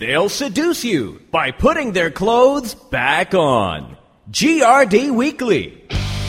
they'll seduce you by putting their clothes back on. GRD Weekly.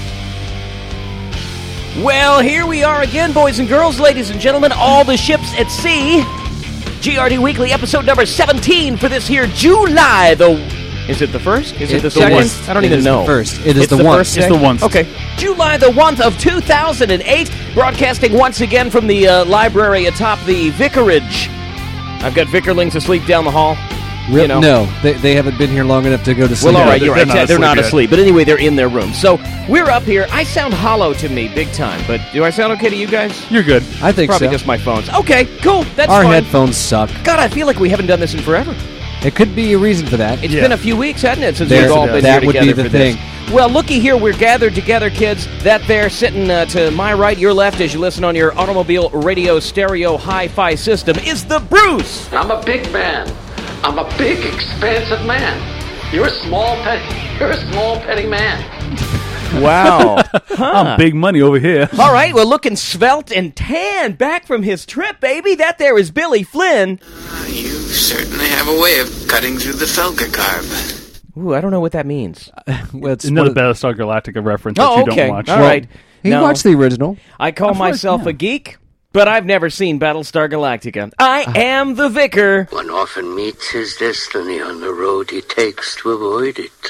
Well, here we are again, boys and girls, ladies and gentlemen, all the ships at sea. GRD Weekly, episode number 17 for this here July Is it the first? Is it the second? I don't even know. It is the first. It's the one. Okay. July the 1st of 2008, broadcasting once again from the library atop the vicarage. I've got vicarlings asleep down the hall. You know. No, they haven't been here long enough to go to sleep. Well, all right, you're right. They're not yet. asleep. But anyway, they're in their room. So we're up here. I sound hollow to me big time. But do I sound okay to you guys? You're good. I think Probably so. just my phones. Okay, cool. That's Our fine. headphones suck. God, I feel like we haven't done this in forever. It could be a reason for that. It's been a few weeks, hasn't it, since we've all been here that would together be the for thing. this. Well, looky here, we're gathered together, kids. That there, sitting to my right, your left, as you listen on your automobile radio stereo hi-fi system, is the Bruce. I'm a big man. I'm a big, expansive man. You're a small, petty man. Wow. I'm big money over here. All right, well, looking svelte and tan, back from his trip, baby. That there is Billy Flynn. You certainly have a way of cutting through the Felga carb. Ooh, I don't know what that means. Well, it's Another one of- Battlestar Galactica reference that you okay. don't watch. All right. He No. watched the original. I call myself a geek, but I've never seen Battlestar Galactica. I am the vicar. One often meets his destiny on the road he takes to avoid it.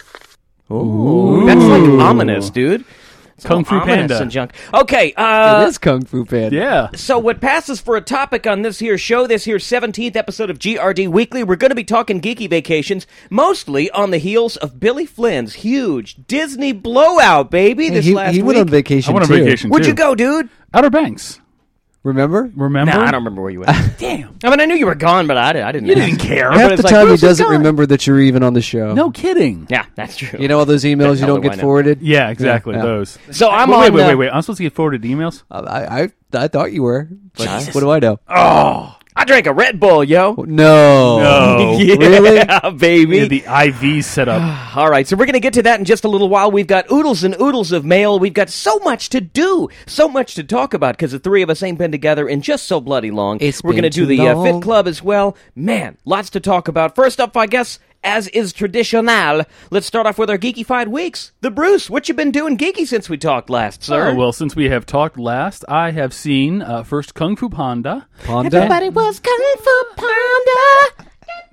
Ooh. That's like ominous, dude. It's Kung all Fu ominous Panda. and junk. Okay, It is Kung Fu Panda. Yeah. so what passes for a topic on this here show, this here 17th episode of GRD Weekly, we're going to be talking geeky vacations, mostly on the heels of Billy Flynn's huge Disney blowout, baby, this last he week. went on vacation, I went on too. vacation, Where'd too. you go, dude? Outer Banks. Remember? Remember? Nah, I don't remember where you went. Damn. I mean, I knew you were gone, but I didn't. You didn't care. But Half it's the like, time he Bruce is doesn't gone. remember that you're even on the show. No kidding. Yeah, that's true. You know all those emails you Hell don't do I get know. forwarded? Yeah, exactly. Yeah. Those. So I'm wait, on. wait. I'm supposed to get forwarded emails? I thought you were. But what do I know? Oh, I drank a Red Bull, yo. No. No. Yeah, Really? baby. Yeah, the IV setup. All right, so we're going to get to that in just a little while. We've got oodles and oodles of mail. We've got so much to do, so much to talk about, because the three of us ain't been together in just so bloody long. It's we're going to been do too the long. Fit Club as well. Man, lots to talk about. First up, I guess, as is traditional, let's start off with our geeky-fied weeks. The Bruce, what you been doing geeky since we talked last, sir? Oh, well, since we have talked last, I have seen first Kung Fu Panda. Panda? Everybody was Kung Fu Panda.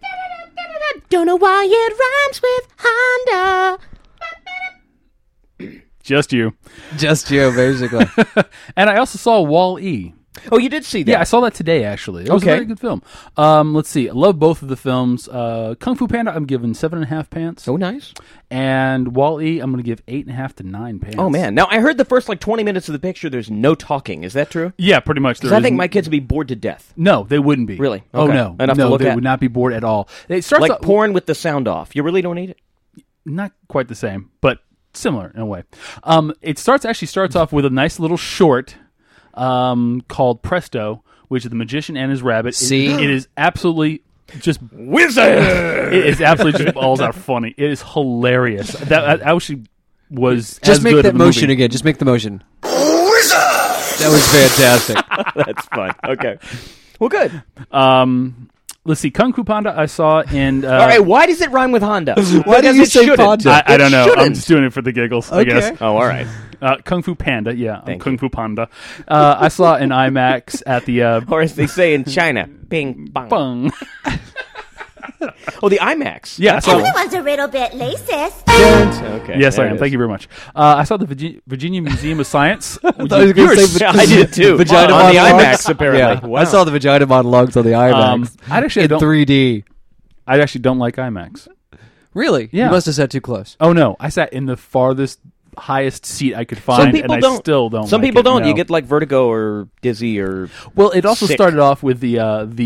Don't know why it rhymes with Honda. Just you. Just you, basically. And I also saw Wall-E. Oh, you did see that? Yeah, I saw that today, actually. It was Okay. a very good film. Let's see. I love both of the films. Kung Fu Panda, I'm giving 7.5 pants. Oh, nice. And Wall-E, I'm going to give 8.5 to 9 pants. Oh, man. Now, I heard the first, 20 minutes of the picture, there's no talking. Is that true? Yeah, pretty much. Because I think my kids would be bored to death. No, they wouldn't be. Really? Oh, Okay. no. Enough to no, look they at? would not be bored at all. It starts Like out, porn with the sound off. You really don't need it? not quite the same, but similar in a way. It starts off with a nice little short called Presto, which is the magician and his rabbit. See? It is absolutely just Wizard! it is absolutely just balls out funny. It is hilarious. That actually was Just as make good that of the motion movie. again. Just make the motion. That was fantastic. That's fun. Okay. Well, good. Let's see, Kung Fu Panda I saw in... All right, why does it rhyme with Honda? Why do you say Panda? I don't know. Shouldn't. I'm just doing it for the giggles, I guess. Oh, all right. Kung Fu Panda, yeah. Thank Kung Fu Panda. I saw in IMAX at the... Or as they say in China, bing, bang. Bung. Oh, the IMAX. Yeah, I saw Everyone's a little bit racist. Okay. Yes, there I it am. is. Thank you very much. I saw the Virginia Museum of Science. I was gonna say I did too. Vagina on the monologues. IMAX, apparently. Yeah, I saw the vagina monologues on the IMAX. I actually in don't. 3D. I actually don't like IMAX. Really? Yeah. You must have sat too close. Oh no, I sat in the farthest, highest seat I could Some find, people and I don't. still don't. Some like people it, don't. no. You get vertigo or dizzy or. Well, it also sick. started off with the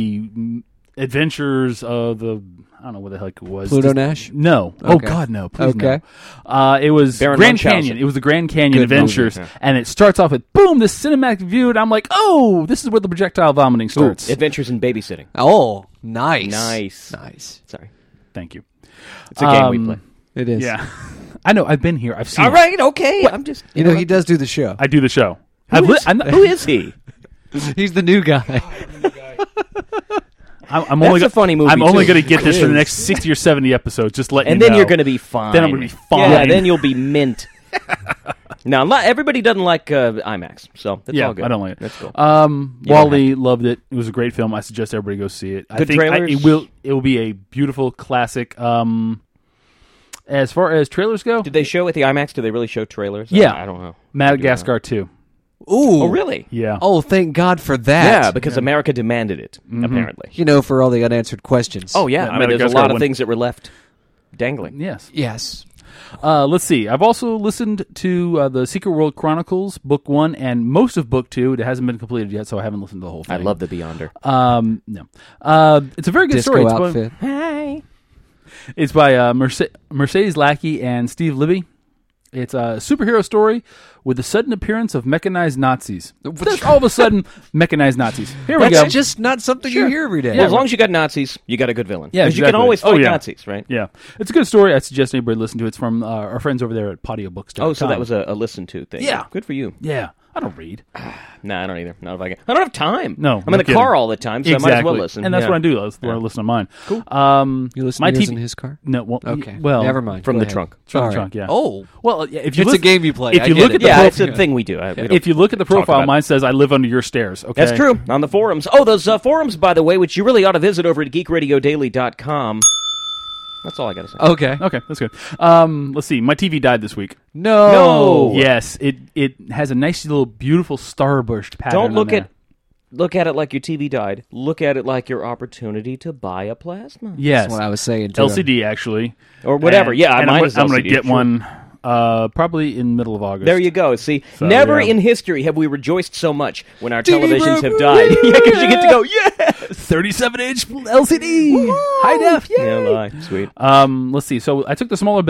adventures of the. I don't know what the heck it was. Pluto Nash? No. Oh Okay. God, no. Please Okay. no. It was Baron Grand Munchausen. Canyon. It was the Grand Canyon Good Adventures, movie, yeah. and it starts off with boom, this cinematic view, and I'm like, oh, this is where the projectile vomiting starts. Adventures in babysitting. Oh, nice. Nice. Sorry. Thank you. It's a game we play. It is. Yeah, I know. I've been here. I've seen. All it. right, okay. I'm just. You know, he does do the show. I do the show. Who is he? He's the new guy. I'm That's only a funny movie, I'm only too. going to get this for the next 60 or 70 episodes. Just letting And you then know. you're going to be fine. Then I'm gonna be fine. Yeah, then you'll be mint. Now, everybody doesn't like IMAX, so that's Yeah, all good. I don't like it. That's cool. Wally loved it. It was a great film. I suggest everybody go see it. I Good think trailers? it will be a beautiful classic. As far as trailers go, Did they show at the IMAX? Did they really show trailers? Yeah. I don't know. Madagascar 2. Ooh. Oh, really? Yeah. Oh, thank God for that. Yeah, because America demanded it, apparently. You know, for all the unanswered questions. Oh, yeah. Yeah, I mean, there's a Madagascar lot of won. things that were left dangling. Yes. Yes. Let's see. I've also listened to the Secret World Chronicles, Book 1, and most of Book 2. It hasn't been completed yet, so I haven't listened to the whole thing. I love The Beyonder. No. It's a very good Disco story. outfit. Hi. It's by Mercedes Lackey and Steve Libby. It's a superhero story with the sudden appearance of mechanized Nazis. There's all of a sudden mechanized Nazis. Here we go. That's just not something you hear every day. Well, as long as you got Nazis, you got a good villain. Yeah, 'Cause you can exactly. always Oh, fight yeah. Nazis, right? Yeah, it's a good story. I suggest anybody listen to it. It's from our friends over there at Podiobooks.com. Oh, so that was a listen to thing. Yeah. Good for you. Yeah, I don't read. Nah, I don't either. Not if I can. I don't have time. No, I'm in no the kidding. car all the time, so Exactly. I might as well listen. And that's Yeah. what I do. That's where I listen to mine. Cool. You listen my to yours TV in his car? No, well, Okay. well, Never mind. From Go the ahead. trunk. From All the right. trunk, yeah. Oh. Well, yeah, if you It's a listen- game you play. If I you get look it. at the Yeah, pro- it's a thing we do. We don't if you look at the talk profile, about it. mine says I live under your stairs. Okay, That's true. On the forums. Oh, those forums, by the way, which you really ought to visit over at geekradiodaily.com. That's all I got to say. Okay. Okay, that's good. Let's see. My TV died this week. No. Yes, it has a nice little beautiful starburst pattern. Don't look on there. look at it like your TV died. Look at it like your opportunity to buy a plasma. Yes, That's what I was saying, too. LCD actually, Or whatever. And- Yeah, and mine I'm, is going to LCD, get sure. one probably in middle of August. There you go. See, So, never yeah. in history have we rejoiced so much when our televisions have died. Yeah, because you get to go, yeah! 37-inch LCD, high def. Yay! Yeah, lie. Sweet. Let's see. So I took the smaller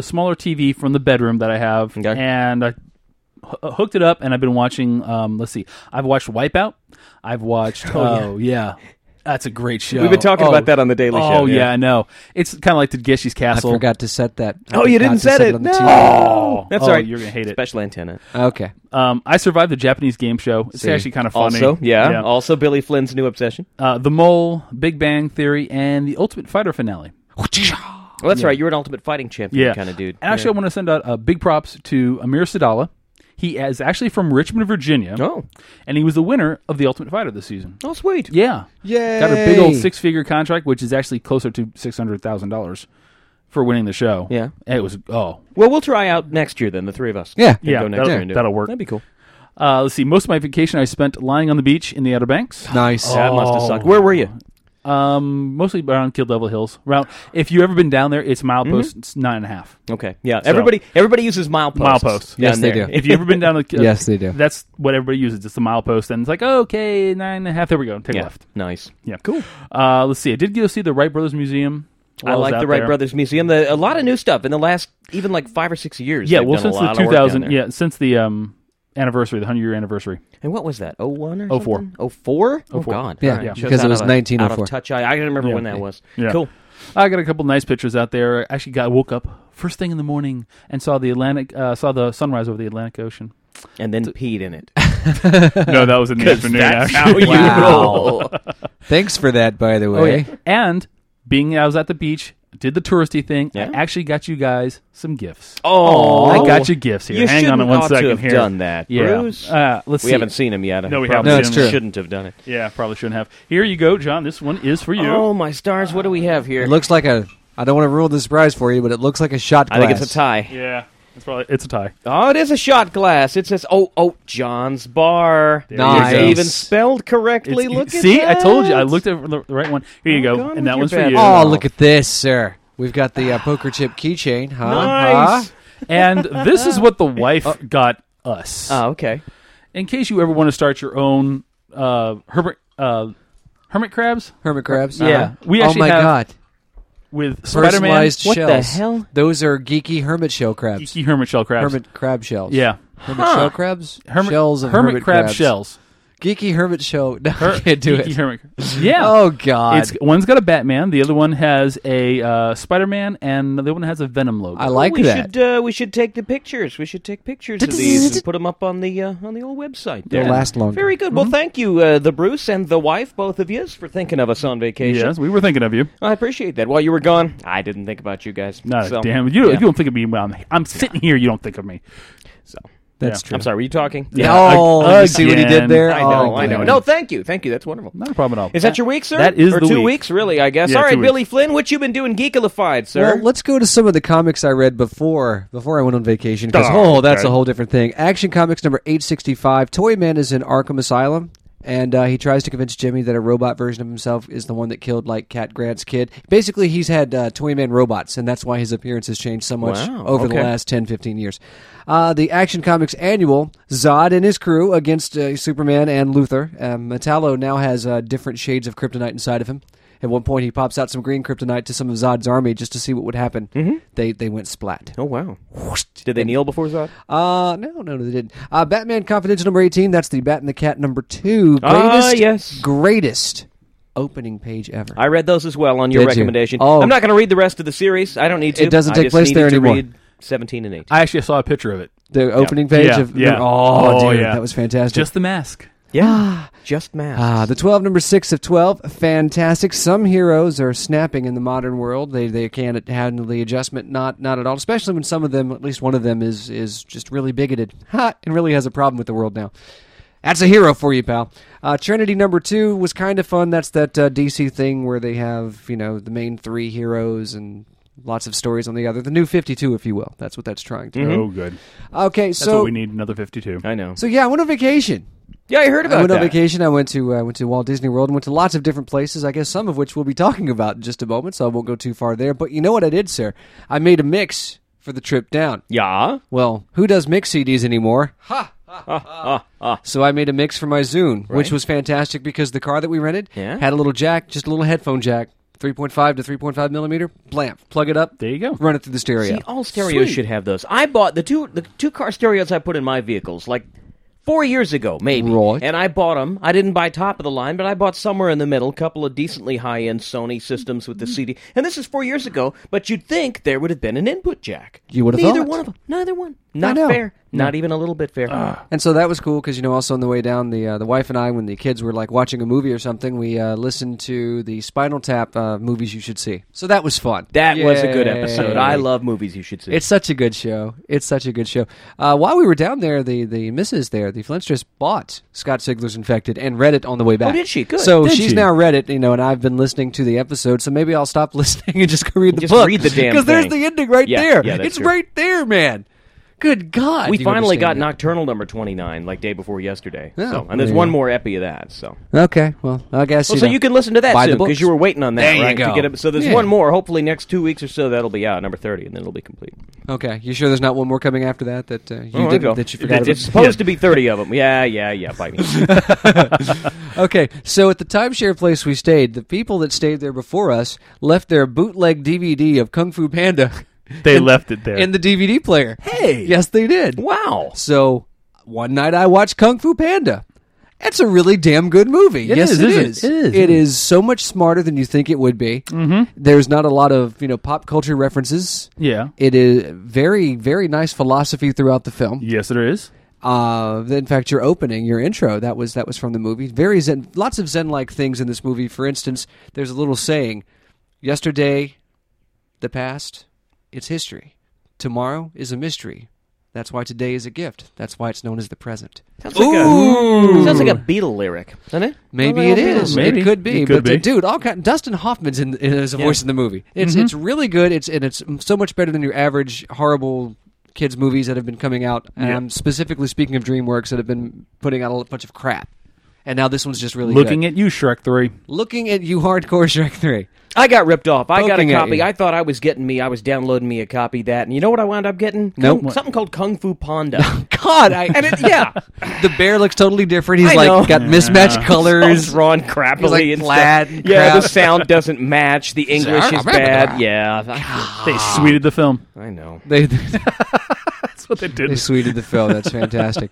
TV from the bedroom that I have, Okay. and I hooked it up, and I've been watching. Let's see. I've watched Wipeout. I've watched. Oh yeah. That's a great show. We've been talking about that on the Daily Show. Oh yeah, I know. It's kind of like the Tageshi's I Castle. forgot to set that. I Oh, you forgot didn't to set it. on the No. TV. Oh, That's all right. You're gonna hate it. Special antenna. Okay. I survived the Japanese game show. It's See. actually kind of funny. Also, yeah. Also, Billy Flynn's new obsession. The Mole, Big Bang Theory, and the Ultimate Fighter finale. Well, that's right. You're an Ultimate Fighting Champion Yeah, kind of dude. And actually, I want to send out big props to Amir Sadala. He is actually from Richmond, Virginia. Oh. And he was the winner of the Ultimate Fighter this season. Oh, sweet. Yeah. Yay. Got a big old 6-figure contract, which is actually closer to $600,000 for winning the show. Yeah. And it was, Well, we'll try out next year then, the three of us. Yeah. Yeah, Go next year and do it. that'll work. That'd be cool. let's see. Most of my vacation I spent lying on the beach in the Outer Banks. Nice. That must have sucked. Where were you? Mostly around Kill Devil Hills. Around, if you've ever been down there, it's milepost. It's 9.5. Okay. Yeah. Everybody uses mileposts. Mileposts. down Yes, they there. do. If you've ever been down to Yes, they do. That's what everybody uses. It's the milepost, and it's like, okay, 9.5. There we go. Take Yeah. left. Nice. Yeah, Cool. Let's see. I did go see the Wright Brothers Museum. I while was like out the Wright there. Brothers Museum. A lot of new stuff in the last even like 5 or 6 years. Yeah, they've well, done since a the lot of work 2000, down there. yeah, since the anniversary, the 100-year anniversary. And what was that? 01 or 04. something? 04? Oh 04. God. Yeah, All right. yeah. Shows because it out was of 1904. Out of touch. I don't remember Yeah. when that was. Yeah. Cool. I got a couple nice pictures out there. Actually, woke up first thing in the morning and saw the sunrise over the Atlantic Ocean. And then peed in it. No, that was in the afternoon. That's actually. how you Wow. roll. Thanks for that, by the way. Oh, yeah. And being I was at the beach, did the touristy thing. Yeah. I actually got you guys some gifts. Oh, I got you gifts here. You Hang on shouldn't one ought second to have here. done that, Yeah. Bruce. Let's see. We haven't seen him yet. No, we Probably haven't. No, it's true. Shouldn't have done it. Yeah, probably shouldn't have. Here you go, John. This one is for you. Oh my stars! What do we have here? It looks like I don't want to ruin the surprise for you, but it looks like a shot glass. I think it's a tie. Yeah, it's a tie. Oh, it is a shot glass. It says, John's Bar. There Nice. you go. Even spelled correctly. It's- Look at see, that. I told you. I looked at the right one. Here you Oh, go, God, and that look one's at for that. you. Oh, look at this, sir. We've got the poker chip keychain, huh? Nice. Huh? And this is what the wife got us. Oh, okay. In case you ever want to start your own hermit crabs Hermit crabs. Yeah. We Oh actually my have God. with Spider-Man, Personalized What the shells. hell? Those are geeky hermit shell crabs. geeky hermit shell crabs. Hermit crab shells. Yeah, Hermit shell crabs? hermit Shells of hermit crab crabs. shells. Geeky Hermit Show. No, I can't do it. Yeah. Oh, God. One's got a Batman. The other one has a Spider-Man, and the other one has a Venom logo. I like that. We should take the pictures. We should take pictures of these and put them up on the old website. They'll last longer. Very good. Well, thank you, the Bruce and the wife, both of you, for thinking of us on vacation. Yes, we were thinking of you. I appreciate that. While you were gone, I didn't think about you guys. No, so, damn. You don't think of me when I'm sitting here. You don't think of me. So. That's true. I'm sorry, were you talking? Yeah. You see what he did there? I know. No, thank you. That's wonderful. Not a problem at all. Is that your week, sir? That is or the 2 week. weeks, really, I guess. Yeah, All right, 2 weeks. Billy Flynn, what you been doing geekalified, sir? Well, let's go to some of the comics I read before I went on vacation, because, that's a whole different thing. Action Comics number 865. Toyman is in Arkham Asylum, and he tries to convince Jimmy that a robot version of himself is the one that killed, like, Cat Grant's kid. Basically, he's had Toyman robots, and that's why his appearance has changed so much over the last 10, 15 years. The Action Comics Annual, Zod and his crew against Superman and Luthor. Metallo now has different shades of kryptonite inside of him. At one point, he pops out some green kryptonite to some of Zod's army just to see what would happen. Mm-hmm. They went splat. Oh, wow. Did they kneel before Zod? No, they didn't. Batman Confidential number 18, that's the Bat and the Cat number 2. Greatest opening page ever. I read those as well on your recommendation. Oh. I'm not going to read the rest of the series. I don't need to. It doesn't take place there anymore. Read 17 and 18. I actually saw a picture of it. The opening page of... Yeah. Oh, dude, yeah. that was fantastic. Just the mask. Yeah, just masks. The 12 number 6 of 12, fantastic. Some heroes are snapping in the modern world. They can't handle the adjustment, not at all. Especially when some of them, at least one of them, is just really bigoted and really has a problem with the world now. That's a hero for you, pal. Trinity number 2 was kind of fun. That's that DC thing where they have the main 3 heroes and lots of stories on the other. The new 52, if you will. That's what that's trying to do. Oh, good. Okay, That's what we need. Another 52. I know. So yeah, I went on vacation. Yeah, I heard about that. I went on vacation. I went to Walt Disney World and went to lots of different places, I guess some of which we'll be talking about in just a moment, so I won't go too far there. But you know what I did, sir? I made a mix for the trip down. Yeah? Well, who does mix CDs anymore? So I made a mix for my Zune, which was fantastic because the car that we rented had a little jack, just a little headphone jack. 3.5 to 3.5 millimeter, blamp, plug it up. There you go. Run it through the stereo. See, all stereos should have those. I bought the two car stereos I put in my vehicles, like 4 years ago, maybe. Right. And I bought them. I didn't buy top of the line, but I bought somewhere in the middle, a couple of decently high-end Sony systems with the CD. And this is 4 years ago, but you'd think there would have been an input jack. You would have Neither thought. one of them. Neither one. Not fair. Not even a little bit fair. And so that was cool because, also on the way down, the wife and I, when the kids were like watching a movie or something, we listened to the Spinal Tap movies you should see. So that was fun. That was a good episode. I love movies you should see. It's such a good show. While we were down there, the missus there, the Flintstress, bought Scott Sigler's Infected and read it on the way back. Oh, did she? Good. So Did she's she? now read it, and I've been listening to the episode, so maybe I'll stop listening and just go read the Just book. read the damn Because there's thing. the ending right there. Yeah, that's it's true. right there, man. Good God. We Do you finally got understand that? Nocturnal number 29, like day before yesterday. Oh, and there's there one you more epi of that. So, Okay, well, I guess so you can listen to that buy the soon books. because you were waiting on that, There you right? go. To get it. So there's Yeah. one more. Hopefully, next 2 weeks or so, that'll be out, number 30, and then it'll be complete. Okay, you sure there's not one more coming after that that Oh, you I didn't know. that you forgot It's about? supposed to be 30 of them. Yeah. Bite me. Okay, so at the timeshare place we stayed, the people that stayed there before us left their bootleg DVD of Kung Fu Panda. They left it there. In the DVD player. Hey! Yes, they did. Wow. So one night I watched Kung Fu Panda. It's a really damn good movie. Yes, is, it isn't is. it? It is. It is so much smarter than you think it would be. Mm-hmm. There's not a lot of pop culture references. Yeah. It is very, very nice philosophy throughout the film. Yes, there is. In fact, your opening, your intro, that was from the movie. Very zen, lots of zen-like things in this movie. For instance, there's a little saying: "Yesterday, the past, it's history. Tomorrow is a mystery. That's why today is a gift. That's why it's known as the present." Sounds like a Beatle lyric, doesn't it? Maybe Sounds it like a is. Beatles It could be. It could But be. dude, Dustin Hoffman's is a voice in the movie. It's really good. It's so much better than your average horrible kids movies that have been coming out. And I'm specifically speaking of DreamWorks that have been putting out a bunch of crap. And now this one's just really Looking good. at you, Shrek 3. Looking at you, hardcore Shrek 3. I got ripped off. I got a Poking at copy. you. I thought I was downloading me a copy of that. And you know what I wound up getting? Nope. Something called Kung Fu Panda. God, the bear looks totally different. He's I know. got mismatched It's colors. drawn crappily He's, like, and flat stuff. and Yeah, crap. the sound doesn't match. The English is bad. Yeah, They sweeted the film. I know. They, That's That's what they did. They sweetened the film. That's fantastic.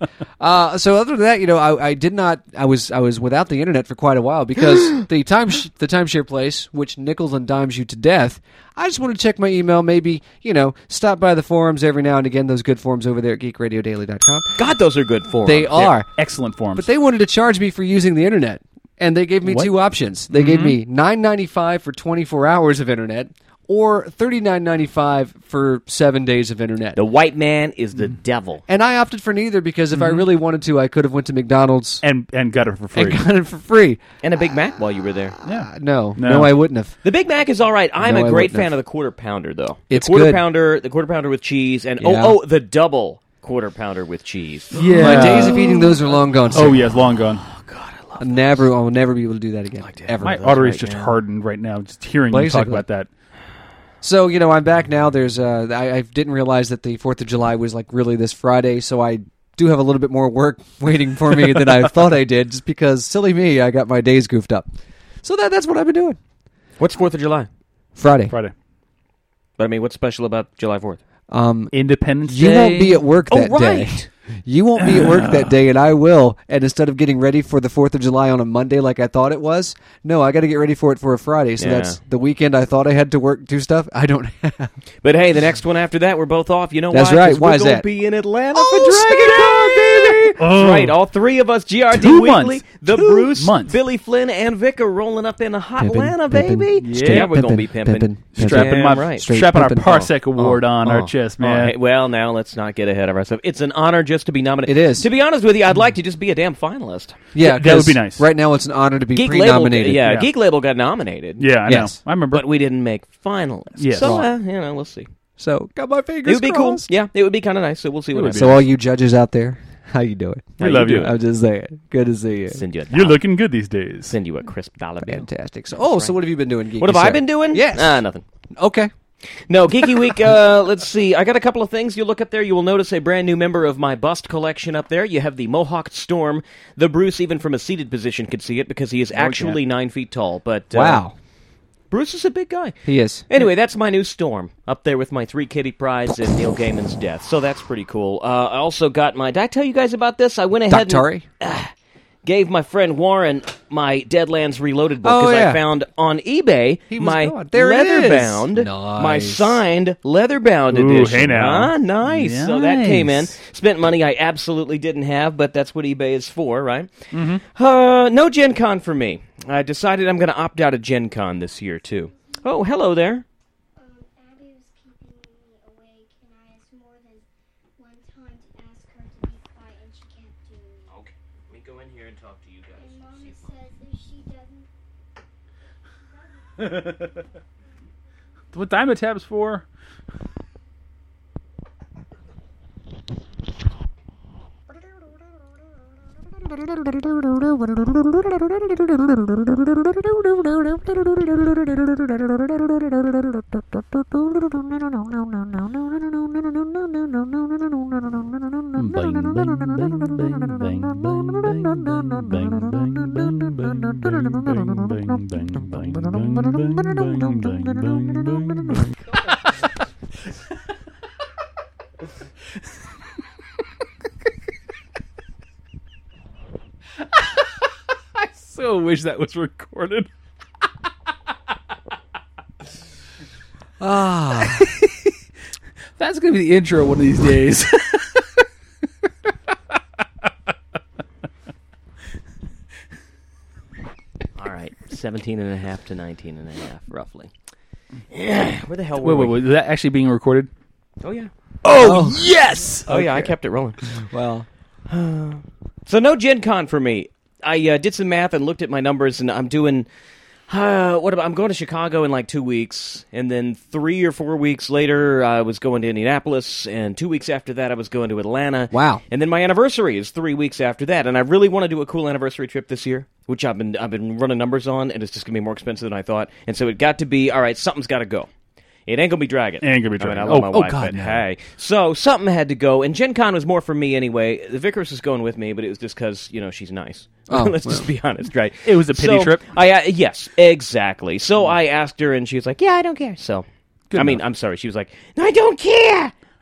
So other than that, I did not. I was without the internet for quite a while because the timeshare place, which nickels and dimes you to death. I just want to check my email. Maybe stop by the forums every now and again. Those good forums over there at GeekRadioDaily.com. God, those are good forums. They are Excellent forms. but they wanted to charge me for using the internet, and they gave me two options. They gave me $9.95 for 24 hours of internet, or $39.95 for 7 days of internet. The white man is the devil. And I opted for neither because if I really wanted to, I could have went to McDonald's and got it for free. and got it for free. And a Big Mac while you were there. Yeah. No, No. I wouldn't have. The Big Mac is all right. I'm No, a I great wouldn't fan have. of the Quarter Pounder, though. It's the good. Quarter Pounder with cheese, and Yeah. the double Quarter Pounder with cheese. Yeah. My days of eating those are long gone. Sir. Oh, yeah, it's long gone. I will never be able to do that again. Ever. My arteries just hardened right now, just hearing you talk Basically. about that. So, I'm back now. There's I didn't realize that the 4th of July was like really this Friday, so I do have a little bit more work waiting for me than I thought I did, just because, silly me, I got my days goofed up. So that's what I've been doing. What's 4th of July? Friday. Friday. But I mean, what's special about July 4th? Independence You Day. won't be at work that day. right. You won't be at work that day, and I will. And instead of getting ready for the 4th of July on a Monday like I thought it was, no, I got to get ready for it for a Friday. So Yeah. that's the weekend I thought I had to work, do stuff. I don't have. But hey, the next one after that, we're both off. You know That's why? right. 'Cause Why we're is gonna that? be in Atlanta Oh, for DragonCon, baby. Oh. That's right. All three of us, GRD 2 Weekly, months. the 2 Bruce, months. Billy Flynn, and Vic are rolling up in Pimpin', Atlanta, pimpin', baby. straight Yeah, we're gonna pimpin', be pimping. pimpin', pimpin'. Strapping Damn my right. Straight strapping our pimpin'. Parsec Award on our chest, man. Hey, well, now let's not get ahead of ourselves. It's an honor just to be nominated. It is. To be honest with you, I'd like to just be a damn finalist. Yeah, That would be 'cause nice. Right now, it's an honor to be Geek Label, pre-nominated. yeah, Yeah. Geek Label got nominated. Yeah, I Yes. know. I remember. But we didn't make finalists. Yes. So, Right. we'll see. So, got my fingers It would be crossed. cool. Yeah, it would be kind of nice. So we'll see what would happens. be. So, all you judges out there, how you doing? We love you. I'm just saying. Good to see you. Send you a You're dollar. looking good these days. Send you a crisp dollar bill. Fantastic. So, so what have you been doing, Geeky What have I Sir? been doing? Yes. Nothing. Okay. No, Geeky Week, let's see. I got a couple of things. You look up there, you will notice a brand new member of my bust collection up there. You have the Mohawk Storm. The Bruce, even from a seated position, could see it because he is actually 9 feet tall. But Wow. Bruce is a big guy. He is. Anyway, that's my new Storm, up there with my 3 Kitty Prydes and Neil Gaiman's death. So that's pretty cool. I also got my... Did I tell you guys about this? I went ahead Daktari? and gave my friend Warren my Deadlands Reloaded book Oh, because yeah. I found on eBay He was my gone. There it is. leather-bound, Nice. my signed leather-bound Ooh, edition. hey now. Huh? Nice. So that came in. Spent money I absolutely didn't have, but that's what eBay is for, right? Mm-hmm. No Gen Con for me. I decided I'm going to opt out of Gen Con this year, too. Oh, hello there. Abby was keeping me awake, and I asked more than one time to ask her to be quiet, and she kept doing it. Okay, let me go in here and talk to you guys. And Mommy says if she doesn't, What Diamond Tab's for? I so wish that was recorded. Ah. That's going to be the intro one of these days. All right, 17 and a half to 19 and a half, roughly. Yeah, where the hell were Wait, we? is that actually being recorded? Oh, yeah. Oh, yes! Oh, yeah, I kept it rolling. Well, So no Gen Con for me. I did some math and looked at my numbers, and I'm doing... I'm going to Chicago in like 2 weeks, and then 3 or 4 weeks later, I was going to Indianapolis, and 2 weeks after that, I was going to Atlanta. Wow. And then my anniversary is 3 weeks after that, and I really want to do a cool anniversary trip this year, which I've been running numbers on, and it's just going to be more expensive than I thought. And so it got to be, all right, something's got to go. It ain't gonna be Dragon. Ain't gonna be I mean, Dragon. I love Oh, my wife, God, but no. hey. So something had to go, and Gen Con was more for me anyway. The Vickers is going with me, but it was just because, she's nice. Oh, Let's well. just be honest, right? It was a pity trip? Yes, exactly. So I asked her, and she was like, yeah, I don't care. So, Good I mean, enough. I'm sorry. She was like, no, I don't care.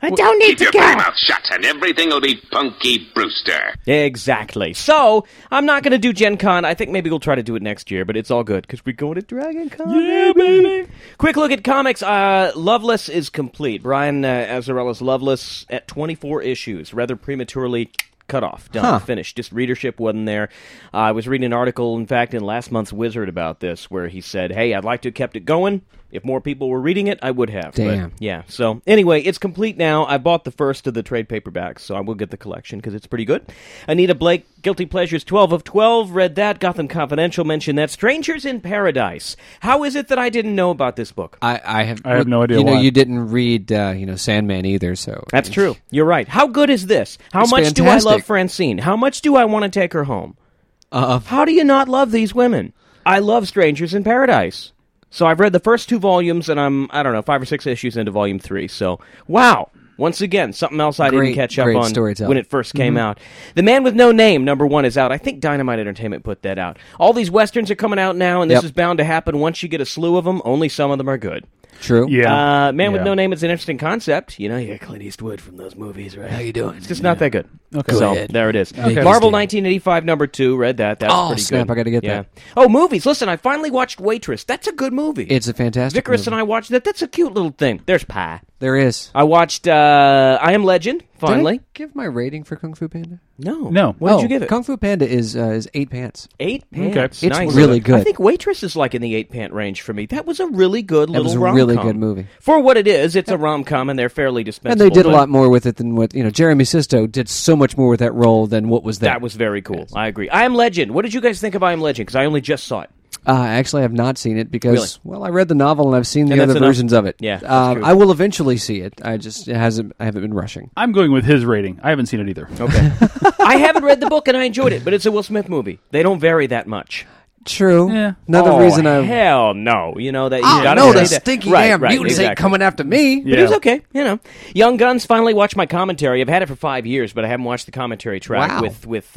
I don't need Keep to your go. pretty mouth shut and everything will be Punky Brewster. Exactly. So, I'm not going to do Gen Con. I think maybe we'll try to do it next year, but it's all good because we're going to Dragon Con. Yeah, baby. Quick look at comics. Loveless is complete. Brian Azzarella's Loveless at 24 issues, rather prematurely cut off. Done. Finished. Just readership wasn't there. I was reading an article, in fact, in last month's Wizard about this, where he said, hey, I'd like to have kept it going. If more people were reading it, I would have. Damn. But, yeah. So, anyway, it's complete now. I bought the first of the trade paperbacks, so I will get the collection because it's pretty good. Anita Blake, Guilty Pleasures 12 of 12. Read that. Gotham Confidential mentioned that. Strangers in Paradise. How is it that I didn't know about this book? I have no idea You know, why. you didn't read Sandman either, so That's true. You're right. How good is this? How It's much do I love fantastic. Francine? How much do I want to take her home? Uh, How do you not love these women? I love Strangers in Paradise. So I've read the first 2 volumes, and I'm, 5 or 6 issues into volume 3. So, wow. Once again, something else I didn't Great- catch up great on storytelling. when it first came out. The Man with No Name, #1, is out. I think Dynamite Entertainment put that out. All these Westerns are coming out now, and this Yep. is bound to happen once you get a slew of them. Only some of them are good. True. Yeah. Man with Yeah. No Name is an interesting concept. You know, you got Clint Eastwood from those movies, right? How you doing? It's just not that good. Okay. So, ahead. there it is. Okay. Marvel 1985, #2. Read that. That's Oh, pretty snap, good. I gotta get yeah. that. Oh, movies. Listen, I finally watched Waitress. That's a good movie. It's a fantastic Vickers movie. and I watched that. That's a cute little thing. There's Pie. There is. I watched I Am Legend, finally. Did I give my rating for Kung Fu Panda? No. No. What did you give it? Kung Fu Panda is 8 pants. 8 pants. It's Nice. really good. I think Waitress is like in the 8-pant range for me. That was a really good That little was a rom-com. really good movie. For what it is, it's a rom-com, and they're fairly dispensable. And they did a but lot more with it than what, Jeremy Sisto did so much more with that role than what was there. That was very cool. I agree. I Am Legend. What did you guys think of I Am Legend? Because I only just saw it. Actually, I have not seen it because, Really? well, I read the novel and I've seen the And other that's enough. versions of it. Yeah, that's true. I will eventually see it. I haven't been rushing. I'm going with his rating. I haven't seen it either. Okay. I haven't read the book, and I enjoyed it, but it's a Will Smith movie. They don't vary that much. True. Yeah. Another reason I. hell no. You know that you Oh, gotta no, say the that. stinky Right, damn right, mutants ain't exactly. coming after me. But it was okay, Young Guns finally watched my commentary. I've had it for 5 years, but I haven't watched the commentary track Wow. with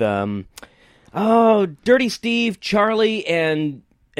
Dirty Steve, Charlie, and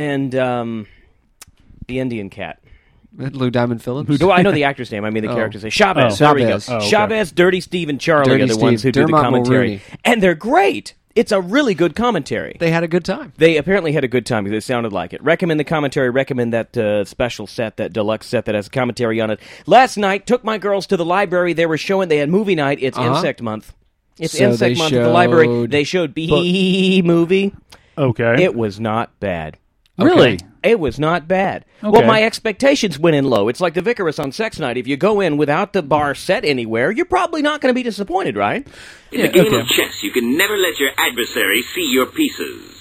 the Indian cat. Lou Diamond Phillips. No, I know the actor's name. I mean the character's name. Chavez. Oh. There we go. Chavez. Oh, okay. Chavez, Dirty Steve, and Charlie Dirty are the ones who Steve. do the Dermot commentary. Mulroney. And they're great. It's a really good commentary. They had a good time. They apparently had a good time because it sounded like it. Recommend the commentary. Recommend that special set, that deluxe set that has a commentary on it. Last night, took my girls to the library. They were showing, they had movie night. It's Insect Month. It's So Insect they Month at the library. showed- They showed B movie. Okay. It was not bad. Really? It was not bad. Okay. Well, my expectations went in low. It's like the Vicarous on Sex Night. If you go in without the bar set anywhere, you're probably not going to be disappointed, right? In the game of chess, you can never let your adversary see your pieces.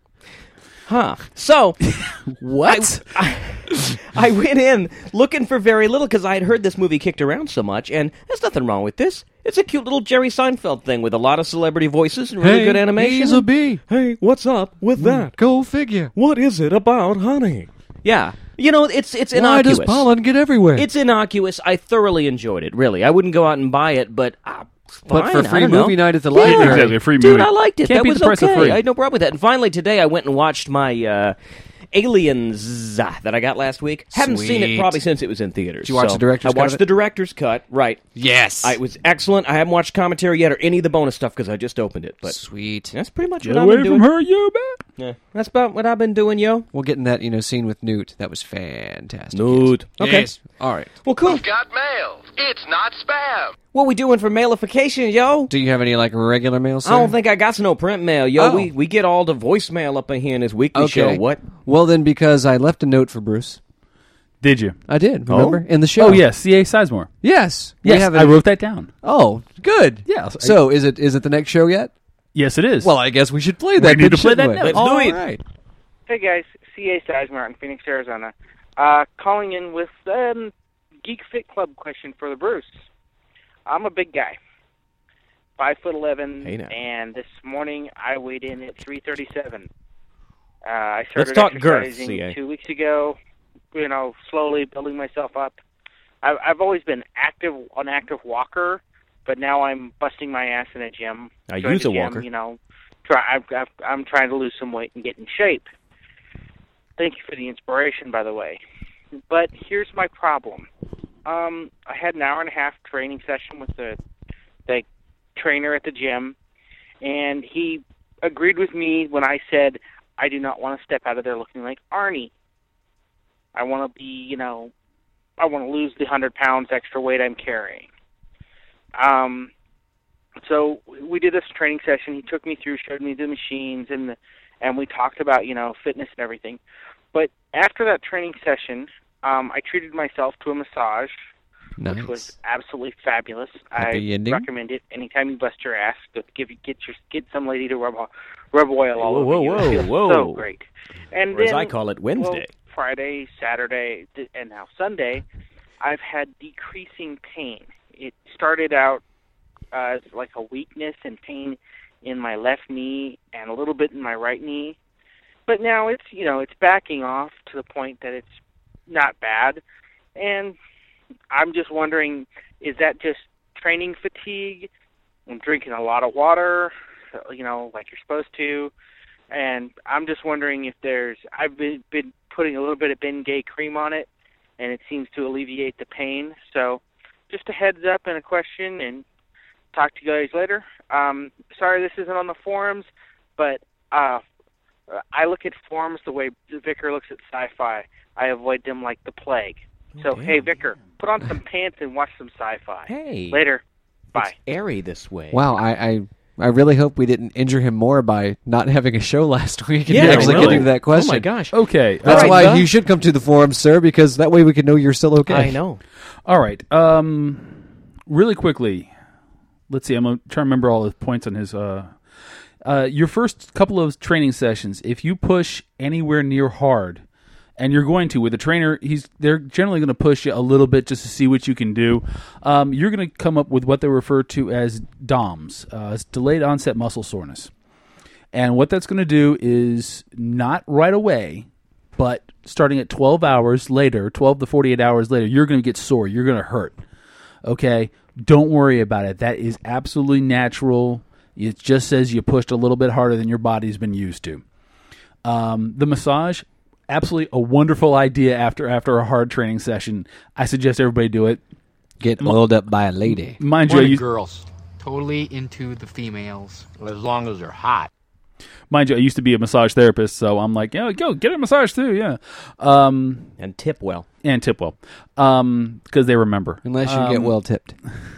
Huh. So, What? I went in looking for very little because I had heard this movie kicked around so much, and there's nothing wrong with this. It's a cute little Jerry Seinfeld thing with a lot of celebrity voices and really good animation. He's a bee. Hey, what's up with that? Go figure. What is it about honey? Yeah. It's Why innocuous. does pollen get everywhere? It's innocuous. I thoroughly enjoyed it, really. I wouldn't go out and buy it, but But fine, for I free don't know. movie night at the Yeah. library. Exactly, a free Dude, movie. I liked it. Can't That beat was the price of okay. free. I had no problem with that. And finally today I went and watched my Aliens that I got last week. Haven't seen it Sweet. probably since it was in theaters. Did you watch So the director's I cut of watched it? the director's cut, right. Yes. It was excellent. I haven't watched commentary yet or any of the bonus stuff because I just opened it. But Sweet. that's pretty much Get what I've away been from doing. her, you bet. Yeah, that's about what I've been doing, yo. We'll get in that, scene with Newt. That was fantastic. Newt. Yes. Okay. Yes. All right. Well, cool. Got mail. It's not spam. What we doing for mailification, yo? Do you have any, regular mail, sir? I don't think I got no print mail, yo. Oh. We get all the voicemail up in here in this weekly show. What? Well, then, because I left a note for Bruce. Did you? I did, remember? In the show. Oh, yes. C.A. Sizemore. Yes. We Yes, have I wrote that down. Oh, good. Yeah. So, is it the next show yet? Yes, it is. Well, I guess we should play that. need to then, play that shouldn't we? now. Let's All do it. right. Hey guys, C.A. Sizemore in Phoenix, Arizona. Calling in with Geek Fit Club question for the Bruce. I'm a big guy, 5'11", Hey now. and this morning I weighed in at 337. I Let's started talk girth, exercising CA. 2 weeks ago. Slowly building myself up. I've always been an active walker, but now I'm busting my ass in a gym. I Joined use the a gym, walker. I'm trying to lose some weight and get in shape. Thank you for the inspiration, by the way. But here's my problem. I had an hour and a half training session with the trainer at the gym, and he agreed with me when I said I do not want to step out of there looking like Arnie. I want to be, I want to lose the 100 pounds extra weight I'm carrying. So we did this training session. He took me through, showed me the machines, and we talked about, fitness and everything. But after that training session, I treated myself to a massage, which was absolutely fabulous. Happy I ending. recommend it. Anytime you bust your ass, get some lady to rub oil all over you. It feels so great. And or as then, I call it, Wednesday. Well, Friday, Saturday, and now Sunday, I've had decreasing pain. It started out as like a weakness and pain in my left knee and a little bit in my right knee. But now it's, it's backing off to the point that it's not bad. And I'm just wondering, is that just training fatigue? I'm drinking a lot of water, like you're supposed to. And I'm just wondering if I've been putting a little bit of Bengay cream on it, and it seems to alleviate the pain. So just a heads up and a question, and talk to you guys later. Sorry this isn't on the forums, but I look at forums the way Vicar looks at sci-fi. I avoid them like the plague. So, hey, Vicar, put on some pants and watch some sci-fi. Hey. Later. Bye. It's airy this way. Wow, I really hope we didn't injure him more by not having a show last week and Yeah, actually really. getting to that question. Oh, my gosh. Okay. That's All right, why Buck. you should come to the forum, sir, because that way we can know you're still okay. I know. All right. Really quickly, let's see. I'm trying to remember all the points on his. Your first couple of training sessions, if you push anywhere near hard, and you're going to with a trainer, they're generally going to push you a little bit just to see what you can do. You're going to come up with what they refer to as DOMS, it's delayed onset muscle soreness, and what that's going to do is not right away, but starting at 12 to 48 hours later, you're going to get sore. You're going to hurt. Okay, don't worry about it. That is absolutely natural. It just says you pushed a little bit harder than your body's been used to. The massage, absolutely a wonderful idea after a hard training session. I suggest everybody do it. Get oiled up by a lady. Mind Or you, the girls. Totally into the females. As long as they're hot. I used to be a massage therapist, so I'm like, go get a massage too, yeah. And tip well. Because they remember. Unless you get well tipped.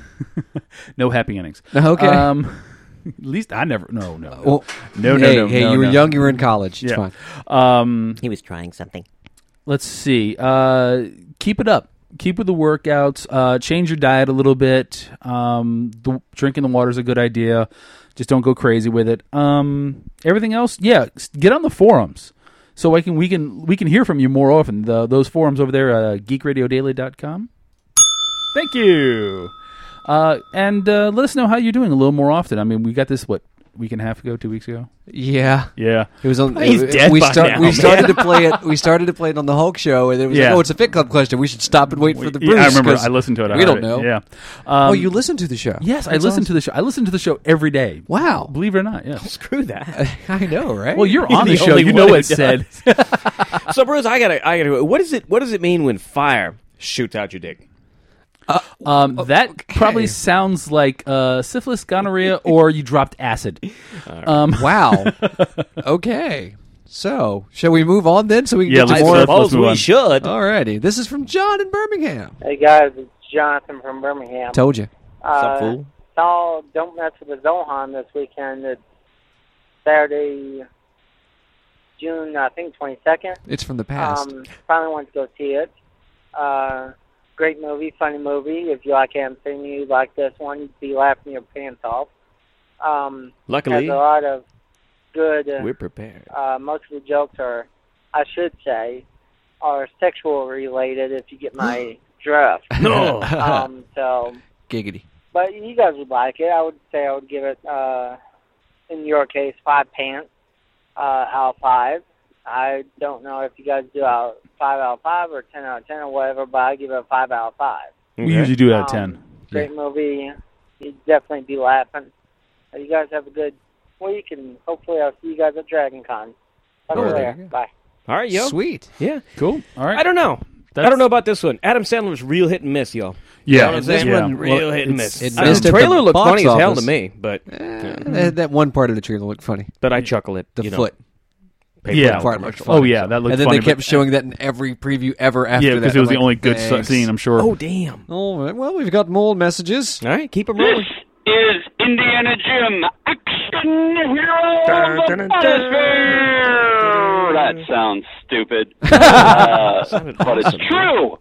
No happy endings. Okay. At least I never. No. Well, No. Hey, you were young. You were in college. It's fine. He was trying something. Let's see. Keep it up. Keep with the workouts. Change your diet a little bit. Drinking the water is a good idea. Just don't go crazy with it. Everything else, get on the forums so we can hear from you more often. Those forums over there, geekradiodaily.com. Thank you. And let us know how you're doing a little more often. I mean, we got this, week and a half ago, 2 weeks ago? Yeah. Yeah. It was on. He's dead we by now, we started to play it. We started to play it on the Hulk show, and it was like, it's a Fit Club question. We should stop and wait for the Bruce. I remember. I listened to it. We don't know. Yeah. You listen to the show? Yes, I listen to the show. I listen to the show every day. Wow. Believe it or not. Yeah. Screw that. I know, right? Well, you're He's on the the show. only You know one what's who said. So, Bruce, I gotta. What does it mean when fire shoots out your dick? That probably sounds like syphilis, gonorrhea, or you dropped acid. Wow. Okay. So, shall we move on then so we can get to I more? suppose we should. Alrighty. This is from John in Birmingham. Hey guys, it's Jonathan from Birmingham. Told you. What's up, fool? Saw Don't Mess with the Zohan this weekend. It's Saturday, June, I think 22nd. It's from the past. Finally went to go see it. Great movie, funny movie. If you like Adam Sandler, you like this one, you'd be laughing your pants off. Luckily, has a lot of good. We're prepared. Most of the jokes are, I should say, are sexual related. If you get my drift. No. So. Giggity. But you guys would like it. I would say I would give it, in your case, 5 pants out of 5. I don't know if you guys do 5 out of 5 or 10 out of 10 or whatever, but I give it a 5 out of 5. We usually do it out of 10. Great movie. You'd definitely be laughing. You guys have a good week, and hopefully I'll see you guys at Dragon Con. Talk to you later. Bye. All right, yo. Sweet. Yeah. Cool. All right. I don't know. I don't know about this one. Adam Sandler was real hit and miss, y'all. Yeah, You know what I'm this saying? one real hit and miss. It missed the at trailer the looked box funny as hell to office. me, but That one part of the trailer looked funny. but I chuckle at The you know, foot. paper Yeah. towel Part looked commercial. funny. Oh yeah, that looked And then funny. they kept showing that in every preview ever after yeah, that. because it was I'm the only good thanks. scene, I'm sure. Oh damn! All right. Well, we've got more messages. All right, keep them This rolling. is Indiana Jim, action hero Dun, of dun, the dun, Biosphere. That sounds stupid, Sounded but it's awesome. true.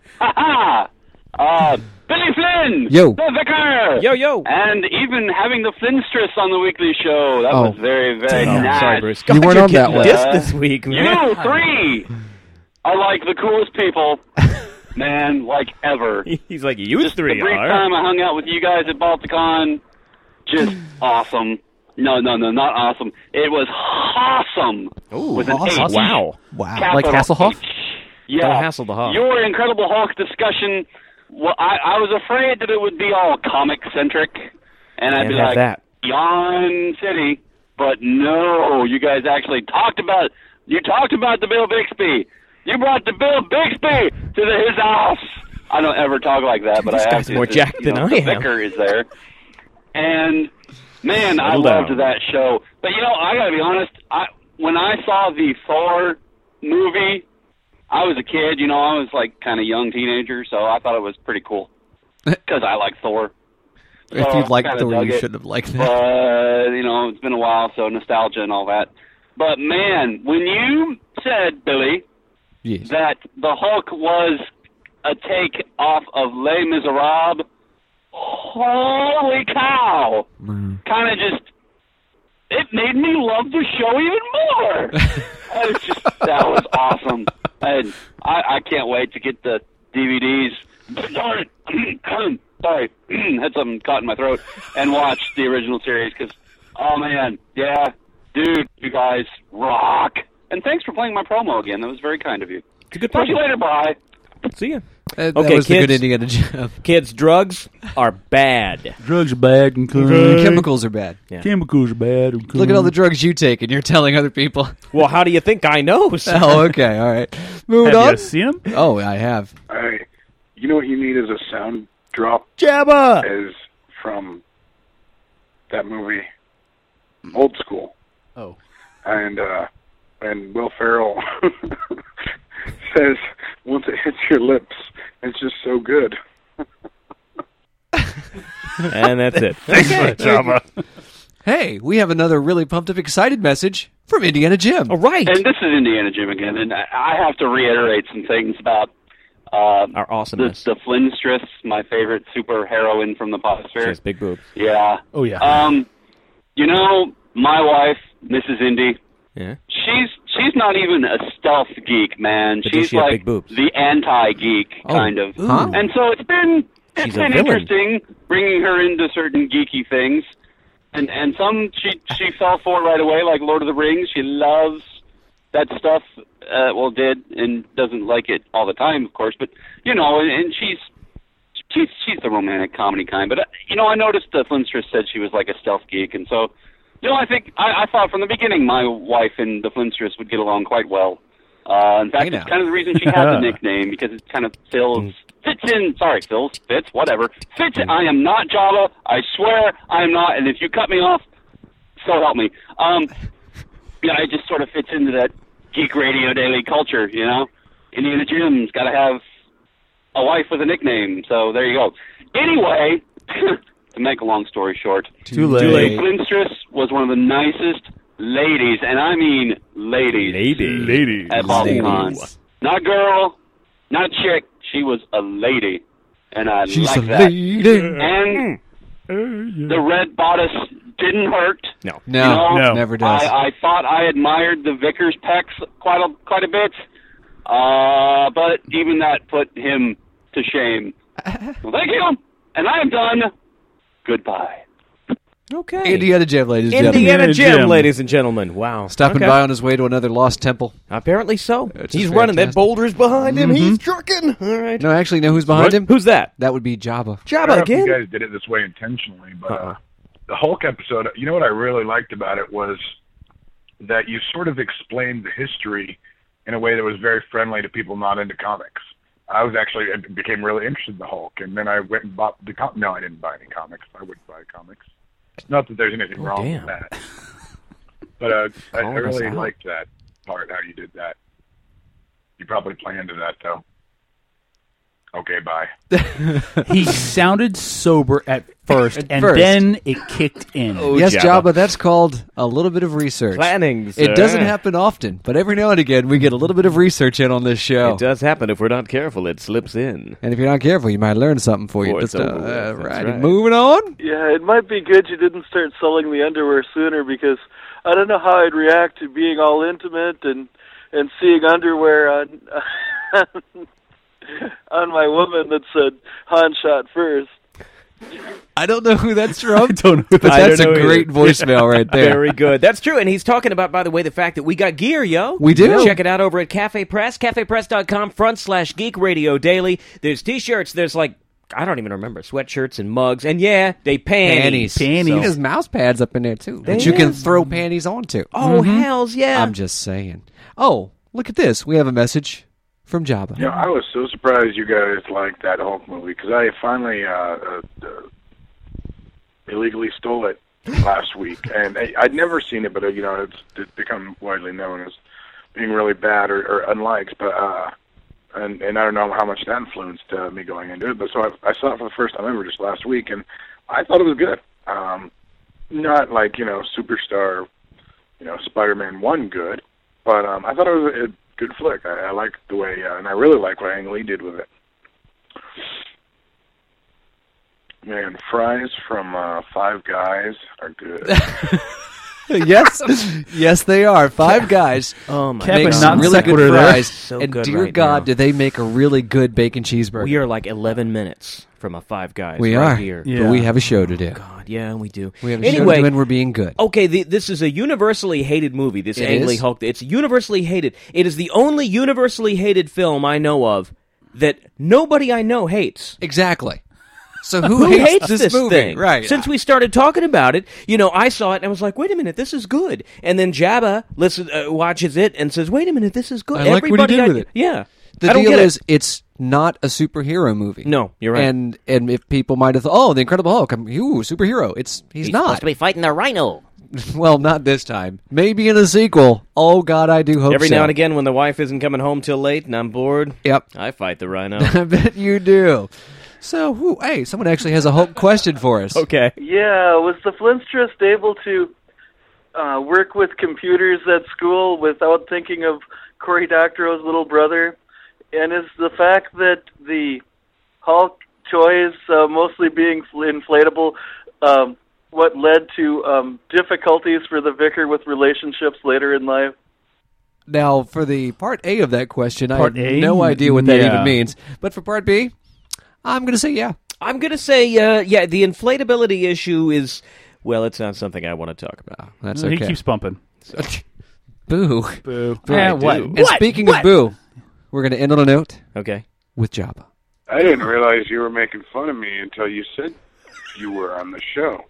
Billy Flynn, Yo. the vicar, Yo. and even having the Flintstress on the weekly show. That was very, very Damn, nice. sorry, Bruce. You God, weren't you're on that getting one. dissed this week, man. You three are like the coolest people, man, like ever. He's like, you Just three the brief are. time I hung out with you guys at Balticon, just awesome. No, not awesome. It was awesome. Ooh, with an awesome. H. Wow. Capital Like Hasselhoff? H. Yeah. Don't hassle the Hulk. Your Incredible Hulk discussion, well, I was afraid that it would be all comic-centric, and I'd Can't be have like, that. Yawn City, but no, you guys actually talked about the Bill Bixby. You brought the Bill Bixby to his house. I don't ever talk like that, but This I have guy's to. more jacked than I the am. vicar is there, and man, I Settle loved down. that show. But I gotta be honest. When I saw the Thor movie, I was a kid. I was like kind of young teenager, so I thought it was pretty cool because I like Thor. If So you'd liked kinda Thor, dug you it. shouldn't have liked that. But it's been a while, so nostalgia and all that. But man, when you said, Billy, Yes. that the Hulk was a take off of Les Miserables, holy cow! Kind of just, it made me love the show even more. That was awesome. And I can't wait to get the DVDs. Sorry, had something caught in my throat, and watch the original series because, oh man, yeah, dude, you guys rock. And thanks for playing my promo again. That was very kind of you. It's a good Talk to you later. Bye. See ya. That Okay, was the kids. good Indiana Jam. Kids, drugs are bad. Drugs are bad and Chemicals are bad. Yeah. Chemicals are bad. And Look at all the drugs you take, and you're telling other people. Well, how do you think I know? sir? Oh, okay, all right. Moving Have on. you seen him? Oh, I have. Hey, you know what you need is a sound drop Jabba! as from that movie, Old School. Oh. And Will Ferrell says, once it hits your lips, it's just so good. And that's it. Jabba. Hey, we have another really pumped up, excited message from Indiana Jim. All right. And this is Indiana Jim again, and I have to reiterate some things about Our awesomeness. the Flintstress, my favorite super heroine from the She Biosphere. has big boobs. Yeah. Oh, yeah. My wife, Mrs. Indy, Yeah. she's not even a stealth geek, man. But does She's she have like big boobs? the anti-geek, kind of. Huh? And so it's been She's a villain. interesting bringing her into certain geeky things. And some she fell for right away, like Lord of the Rings. She loves that stuff. Did and doesn't like it all the time, of course. But and she's the romantic comedy kind. But I noticed the Flintstress said she was like a stealth geek, and so I think I thought from the beginning my wife and the Flintstress would get along quite well. In fact, it's kind of the reason she had the nickname because it kind of fits in. Sorry, fits, whatever. Fits in. I am not Jabba. I swear I am not. And if you cut me off, so help me. It just sort of fits into that geek radio daily culture, Indiana Jim's got to have a wife with a nickname. So there you go. Anyway, to make a long story short, Too late. the Flintstress was one of the nicest ladies, and I mean ladies, at BalticCon. Not girl, not chick. She was a lady, and I like that. And the red bodice didn't hurt. No. No, never does. I thought I admired the vicar's pecs quite a bit, but even that put him to shame. Well, thank you, and I am done. Goodbye. Okay. Indiana Jim, ladies and gentlemen. Indiana Jim, ladies and gentlemen. Wow. Stopping Okay. by on his way to another lost temple. Apparently so. It's He's just running. That fantastic. boulder's behind him. He's trucking. All right. No, actually, know who's behind him? Who's that? That would be Jabba. I don't know Jabba if you again? guys did it this way intentionally, but the Hulk episode, you know what I really liked about it was that you sort of explained the history in a way that was very friendly to people not into comics. I became really interested in the Hulk, and then I went and bought the No, I didn't buy any comics. I wouldn't buy comics. Not that there's anything wrong with that. But I really liked that part, how you did that. You probably planned to that, though. Okay, bye. He sounded sober at first, then it kicked in. Oh, yes, Jabba, that's called a little bit of research. Planning, sir. It doesn't happen often, but every now and again we get a little bit of research in on this show. It does happen. If we're not careful, it slips in. And if you're not careful, you might learn something for you. That's right. Moving on. Yeah, it might be good you didn't start selling the underwear sooner, because I don't know how I'd react to being all intimate and seeing underwear on on my woman that said Han shot first. I don't know who that's from, but that's a great voicemail right there. Very good. That's true. And he's talking about, by the way, the fact that we got gear, yo. We do. Check it out over at Cafe Press, cafepress.com/Geek Radio Daily. There's T-shirts. There's I don't even remember, sweatshirts and mugs. And yeah, they panties. There's mouse pads up in there, too, that you can throw panties onto. Oh, hells yeah. I'm just saying. Oh, look at this. We have a message from Jabba. You know, I was so surprised you guys liked that Hulk movie, because I finally illegally stole it last week, and I'd never seen it, but it's become widely known as being really bad or unliked. But and I don't know how much that influenced me going into it. But so I saw it for the first time ever just last week, and I thought it was good. Not like superstar, Spider-Man 1 good, but I thought it was a good flick. I liked the way, and I really like what Ang Lee did with it. Man, fries from Five Guys are good. yes, they are. Five Guys. Oh my make God. some really good fries, so and good dear right God, now. do they make a really good bacon cheeseburger? We are 11 minutes from a Five Guys. We right are here. but we have a show to do. God, yeah, we do. We have a show to do, and we're being good. Okay, this is a universally hated movie. This Ang Lee Hulk. It's universally hated. It is the only universally hated film I know of that nobody I know hates. Exactly. So who hates this movie? Thing? Right. Since we started talking about it, I saw it and I was like, wait a minute, this is good. And then Jabba watches it and says, wait a minute, this is good. I like what he did with it. Yeah. The deal is, it's not a superhero movie. No, you're right. And if people might have thought, the Incredible Hulk, superhero. He's not. Supposed to be fighting the Rhino. Well, not this time. Maybe in a sequel. Oh, God, I do hope Every so. now and again, when the wife isn't coming home till late and I'm bored, yep, I fight the Rhino. I bet you do. So, hey, someone actually has a Hulk question for us. Okay. Yeah, was the Flintstrust able to work with computers at school without thinking of Cory Doctorow's little brother? And is the fact that the Hulk toys mostly being inflatable what led to difficulties for the vicar with relationships later in life? Now, for the part A of that question, I have no idea what that even means. But for part B, I'm going to say yeah. I'm going to say, the inflatability issue is, well, it's not something I want to talk about. That's okay. He keeps bumping. So. Boo. Boo. What? And speaking of boo, we're going to end on a note. Okay. With Jabba. I didn't realize you were making fun of me until you said you were on the show.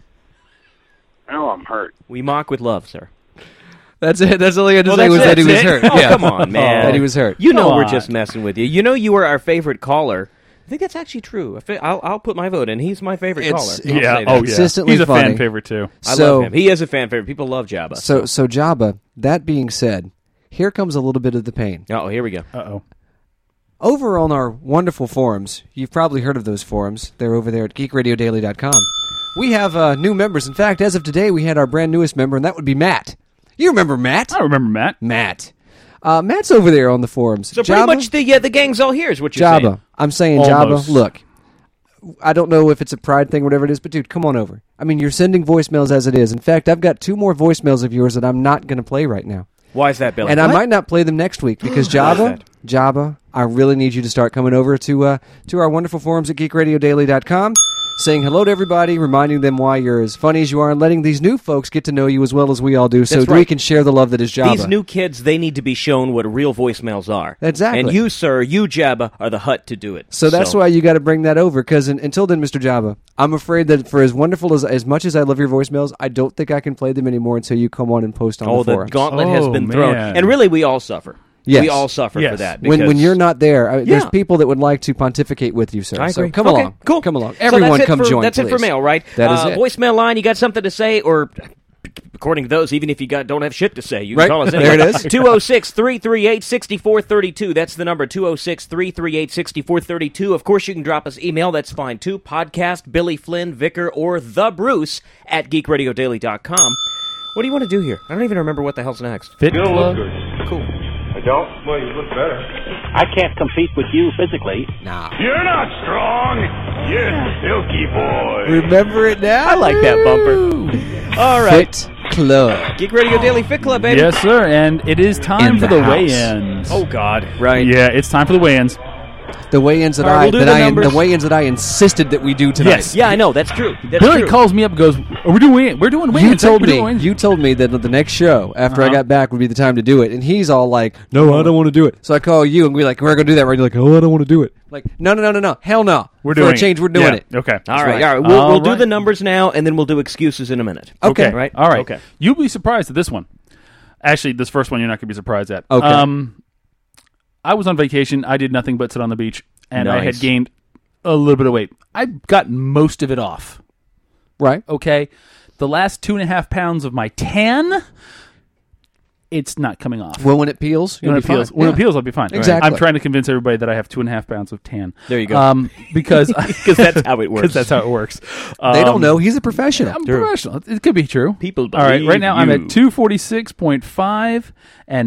Now I'm hurt. We mock with love, sir. That's it. That's all he had to say was that he was hurt. Oh, come on, man. That he was hurt. We're just messing with you. You were our favorite caller. I think that's actually true. I'll put my vote in. He's my favorite caller. Consistently He's a funny. fan favorite, too. I love him. He is a fan favorite. People love Jabba. So Jabba, that being said, here comes a little bit of the pain. Oh, here we go. Uh-oh. Over on our wonderful forums, you've probably heard of those forums. They're over there at geekradiodaily.com. We have new members. In fact, as of today, we had our brand newest member, and that would be Matt. You remember Matt? I remember Matt. Matt's over there on the forums. So Jabba, pretty much the gang's all here is what you're Jabba. saying. I'm saying, Almost. Jabba, look, I don't know if it's a pride thing or whatever it is, but dude, come on over. I mean, you're sending voicemails as it is. In fact, I've got 2 more voicemails of yours that I'm not going to play right now. Why is that, Billy? And I might not play them next week because Jabba, I really need you to start coming over to our wonderful forums at geekradiodaily.com, saying hello to everybody, reminding them why you're as funny as you are, and letting these new folks get to know you as well as we all do, so we can share the love that is Jabba. These new kids, they need to be shown what real voicemails are. Exactly. And you, sir, you, Jabba, are the hut to do it. So that's why you got to bring that over, because until then, Mr. Jabba, I'm afraid that for as wonderful as much as I love your voicemails, I don't think I can play them anymore until you come on and post on the forums. The gauntlet has been thrown. And really, we all suffer. Yes. We all suffer for that. When because- you're not there, there's Yeah. people that would like to pontificate with you, sir. I agree. So come Okay, along. cool. Come along. So Everyone that's it come for, join, That's it for please. mail, right? That is it. Voicemail line, you got something to say, or according to those, even if you don't have shit to say, you can Right. call us There anyway. it is. 206-338-6432. That's the number, 206-338-6432. Of course, you can drop us email. That's fine, too. Podcast, Billy Flynn, Vicar, or The Bruce at GeekRadioDaily.com. What do you want to do here? I don't even remember what the hell's next. Fit You don't Club. look good. Cool. I don't? Well, you look better. I can't compete with you physically. Nah. You're not strong. You're silky boy. Remember it now? I like that bumper. All right. Fit Club. Geek Radio Daily Fit Club, baby. Yes, sir. And it is time In for the the house. weigh-ins. Oh, God. Right. Yeah, it's time for the weigh-ins. The weigh-ins that All right, we'll do the numbers. the weigh-ins that I insisted that we do tonight. Yes. Yeah, I know. That's true. That's Billy true. calls me up and goes, we're doing weigh-ins. We're doing weigh-ins. You told We're doing me. weigh-ins." You told me that the next show after I Uh-huh. got back would be the time to do it, and he's all like, "No, I don't want to do it." So I call you, and we're like, "We're going to do that." Right? You're like, "Oh, I don't want to do it." Like, no, hell no. We're For doing a change. it. We're doing Yeah. it. Okay. All right. right. We'll do right. the numbers now, and then we'll do excuses in a minute. Okay. Right? All right. Okay. You'll be surprised at this one. Actually, this first one you're not going to be surprised at. Okay. I was on vacation. I did nothing but sit on the beach, and I had Nice. gained a little bit of weight. I got most of it off. Right. Okay. The last 2.5 pounds of my tan, it's not coming off. Well, when it peels, When you'll it be fine. peels, when Yeah. it peels, I'll be fine. Exactly. I'm trying to convince everybody that I have 2.5 pounds of tan. There you go. Because that's how it works. Because that's how it works. They don't know. He's a professional. I'm a professional. It could be true. People All right. Right believe now, I'm you. at 246.5 and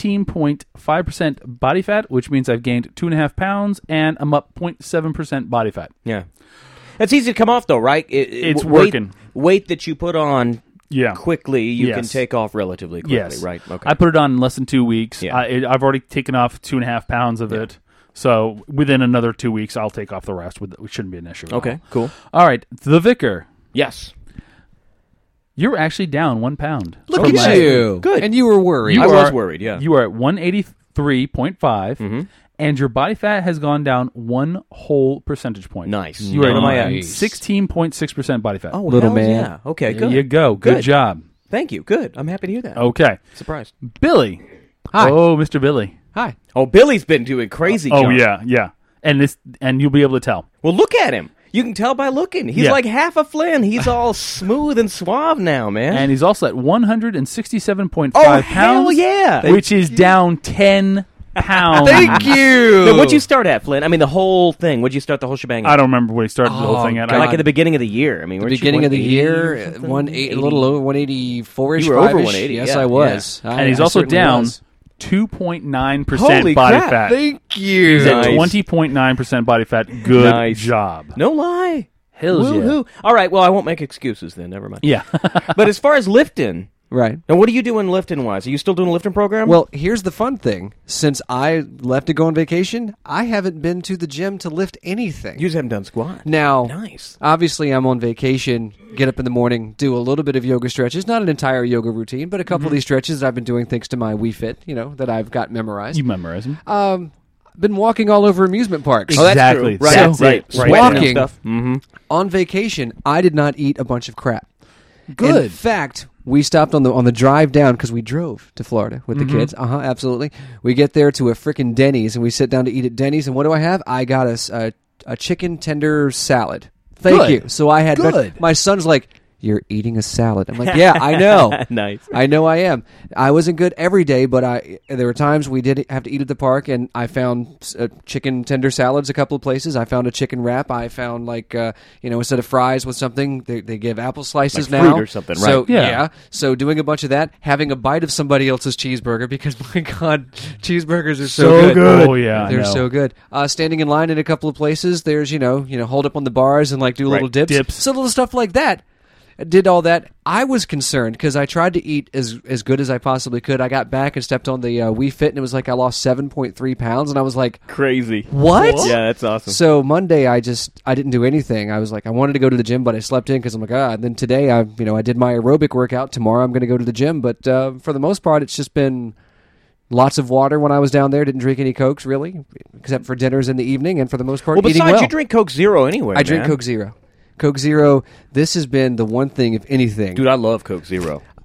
19.5% body fat, which means I've gained 2.5 pounds and I'm up 0.7% body fat. Yeah. That's easy to come off, though, right? It's weight- working. Weight that you put on Yeah. quickly, you can Yes. take off relatively quickly, Yes. right? Okay. I put it on in less than 2 weeks. Yeah. I've already taken off 2.5 pounds of it. So within another 2 weeks, I'll take off the rest. Which shouldn't be an issue. at Okay, all. cool. All right. The Vicar. Yes. You're actually down 1 pound. Look from at last you. week. Good. And you were worried. I was worried, yeah. You are at 183.5, and your body fat has gone down 1 whole percentage point. Nice. You are What am I at? at 16.6% body fat. Oh, Little hells man. Yeah. Okay, There good. you go. Good job. Thank you. Good. I'm happy to hear that. Okay. Surprised. Billy. Hi. Oh, Mr. Billy. Hi. Oh, Billy's been doing crazy. Oh, John. yeah. And you'll be able to tell. Well, look at him. You can tell by looking. He's Yeah. like half a Flynn. He's all smooth and suave now, man. And he's also at 167.5 Oh, pounds. hell yeah. Which is down 10 pounds. Thank you. Now, what'd you start at, Flynn? I mean, the whole thing. What'd you start the whole shebang at? I don't remember what he started the whole thing at. God. Like at the beginning of the year. I mean, The weren't you beginning of the 180 year, or something? 180, a little over 184-ish. You were over 5-ish. 180, Yes, yeah, I was. And he's I also certainly down was. 2.9% Holy body crap. fat. Thank you. He's at Nice. 20.9% body fat. Good Nice. job. No lie. Hells yeah. Woo-hoo. All right, well, I won't make excuses then. Never mind. Yeah. But as far as lifting, Right. now what are you doing lifting-wise? Are you still doing a lifting program? Well, here's the fun thing. Since I left to go on vacation, I haven't been to the gym to lift anything. you just haven't done squat. Now, Nice. obviously, I'm on vacation, get up in the morning, do a little bit of yoga stretches. Not an entire yoga routine, but a couple of these stretches that I've been doing thanks to my Wii Fit, that I've got memorized. You memorize them. Been walking all over amusement parks. Oh, that's Exactly. true. Right, That's right. it. Sweating Right. and Walking. stuff. Mm-hmm. On vacation, I did not eat a bunch of crap. Good. In fact, we stopped on the drive down because we drove to Florida with the kids. Absolutely. We get there to a frickin' Denny's and we sit down to eat at Denny's. And what do I have? I got a chicken tender salad. Thank Good. you. So I had Good. my son's like, "You're eating a salad." I'm like, "Yeah, I know." Nice. I know I am. I wasn't good every day, but there were times we did have to eat at the park, and I found chicken tender salads a couple of places. I found a chicken wrap. I found instead of fries with something, they give apple slices Like now fruit or something, So right? Yeah. so doing a bunch of that, having a bite of somebody else's cheeseburger because my God, cheeseburgers are so good. Oh, yeah. I They're know. so good. Standing in line in a couple of places, there's hold up on the bars and do little Right. dips. So little stuff like that. Did all that. I was concerned because I tried to eat as good as I possibly could. I got back and stepped on the Wii Fit, and it was like I lost 7.3 pounds, and I was like, Crazy. "What?" Yeah, that's awesome. So Monday, I didn't do anything. I was like, I wanted to go to the gym, but I slept in because I'm like, And then today, I did my aerobic workout. Tomorrow, I'm going to go to the gym, but for the most part, it's just been lots of water when I was down there. Didn't drink any Cokes really, except for dinners in the evening, and for the most part, Well, eating besides, well. you drink Coke Zero anyway, I drink man. Coke Zero. Coke Zero. This has been the one thing, if anything. Dude, I love Coke Zero.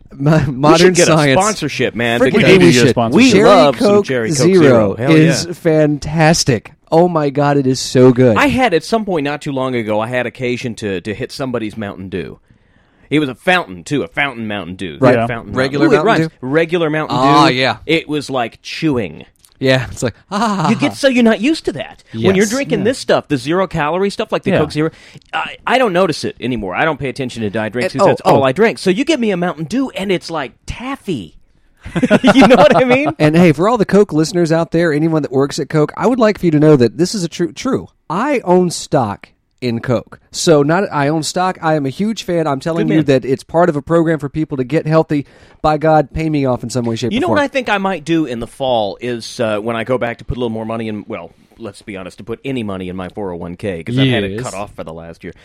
Modern we should get science a sponsorship, man. Freaking because we should. We Cherry love Coke some Cherry Coke Zero. Hell is yeah. fantastic. Oh my God, it is so good. I had at some point not too long ago, I had occasion to hit somebody's Mountain Dew. It was a fountain, too, a fountain Mountain Dew. Right. Yeah. Fountain Regular Mountain Mountain Dew? Dew? Regular Mountain Dew. Ah, yeah. It was like chewing. Yeah, it's like, You get so you're not used to that. When you're Yes. drinking this stuff, the zero-calorie stuff, like the Yeah. Coke Zero, I don't notice it anymore. I don't pay attention to diet drinks And- because that's all I drink. So you give me a Mountain Dew, and it's like taffy. You know what I mean? And hey, for all the Coke listeners out there, anyone that works at Coke, I would like for you to know that this is a true. I own stock in Coke. So I own stock. I am a huge fan. I'm telling Good you man. that it's part of a program for people to get healthy. By God, pay me off in some way, shape, You or know form. what I think I might do in the fall is when I go back to put a little more money in, well, let's be honest, to put any money in my 401k because I've had it Yes. cut off for the last year.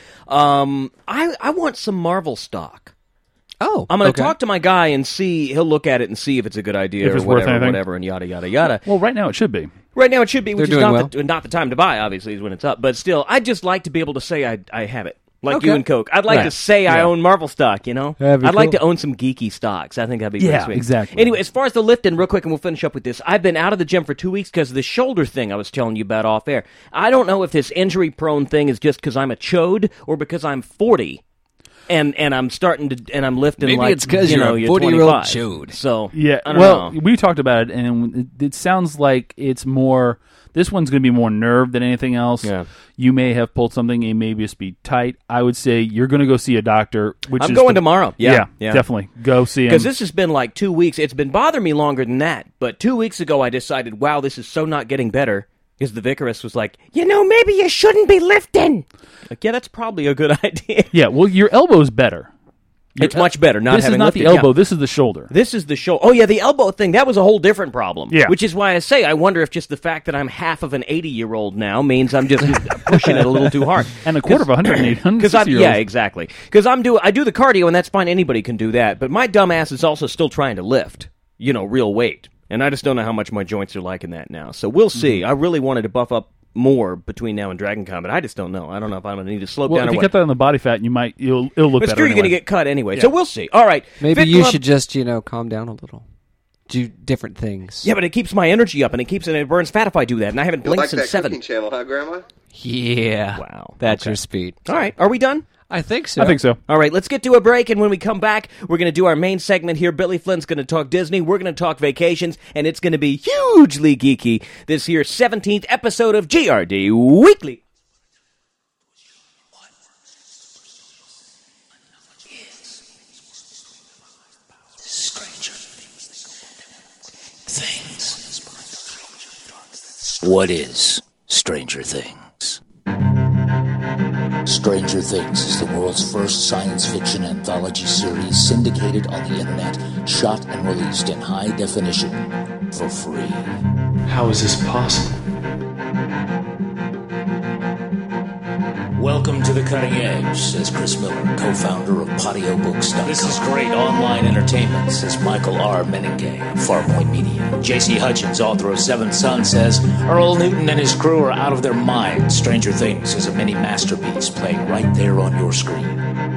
I want some Marvel stock. Oh, I'm going to okay. talk to my guy and see, he'll look at it and see if it's a good idea If or it's worth whatever, anything. and yada, yada, yada. Well, right now it should be. Right now it should be, which They're is doing not, well. not the time to buy, obviously, is when it's up. But still, I'd just like to be able to say I have it. Like Okay. you and Coke. I'd like Right. to say I Yeah. own Marvel stock, you know? That'd be I'd like cool. to own some geeky stocks. I think that'd be pretty Yeah, sweet. exactly. Anyway, as far as the lifting, real quick, and we'll finish up with this. I've been out of the gym for 2 weeks because of the shoulder thing I was telling you about off air. I don't know if this injury-prone thing is just because I'm a chode or because I'm 40. And I'm starting to, and I'm lifting Maybe like, it's 'cause you you're know, a you're 40-year-old 25. chode. So, Yeah, I don't well, know. we talked about it, and it sounds like it's more. This one's going to be more nerve than anything else. Yeah. You may have pulled something, it may just be tight. I would say you're going to go see a doctor. Which I'm is going tomorrow. Yeah. definitely go see him. Because this has been like 2 weeks. It's been bothering me longer than that. But 2 weeks ago, I decided, wow, this is so not getting better. Because the Vicarist was like, maybe you shouldn't be lifting. Like, yeah, that's probably a good idea. Yeah, well, your elbow's better. It's much better not This is having not lifted. the elbow. Yeah. This is the shoulder. This is the shoulder. Oh, yeah, the elbow thing. That was a whole different problem. Yeah. Which is why I say I wonder if just the fact that I'm half of an 80-year-old now means I'm just pushing it a little too hard. And a quarter of 160 year Yeah, exactly. Because I do the cardio, and that's fine. Anybody can do that. But my dumb ass is also still trying to lift, real weight. And I just don't know how much my joints are liking that now. So we'll see. I really wanted to buff up more between now and Dragon Con, but I just don't know. I don't know if I'm going to need to slow Well, down if or you what. cut that on the body fat, it'll look But better. screw, you're going to anyway. get cut anyway. Yeah. So we'll see. All right. Maybe Fit you Club- should just, calm down a little. Do different things. Yeah, but it keeps my energy up, and it burns fat if I do that, and I haven't blinked like since that 7. cooking channel, huh, Grandma? Yeah. Wow. That's Okay. your speed. All right. Are we done? I think so. I think so. All right, let's get to a break, and when we come back, we're going to do our main segment here. Billy Flynn's going to talk Disney, we're going to talk vacations, and it's going to be hugely geeky this year's 17th episode of GRD Weekly. What is Stranger Things? Stranger Things is the world's first science fiction anthology series syndicated on the internet, shot and released in high definition for free. How is this possible? Welcome to the cutting edge, says Chris Miller, co-founder of PatioBooks.com. This is great online entertainment, says Michael R. Meningay of Farpoint Media. J.C. Hutchins, author of Seventh Son, says Earl Newton and his crew are out of their minds. Stranger Things is a mini masterpiece playing right there on your screen.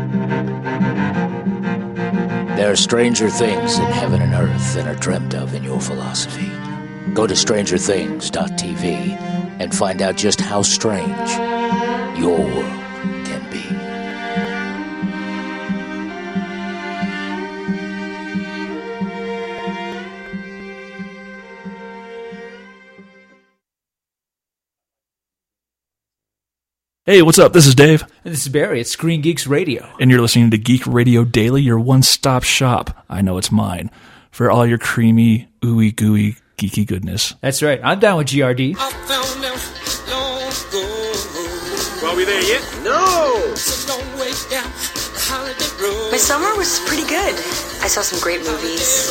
There are stranger things in heaven and earth than are dreamt of in your philosophy. Go to StrangerThings.tv and find out just how strange your world can be. Hey, what's up? This is Dave. This is Barry at Screen Geeks Radio. And you're listening to Geek Radio Daily, your one-stop shop. I know it's mine. For all your creamy, ooey gooey, geeky goodness. That's right. I'm down with GRD. Are we there yet? No! My summer was pretty good. I saw some great movies.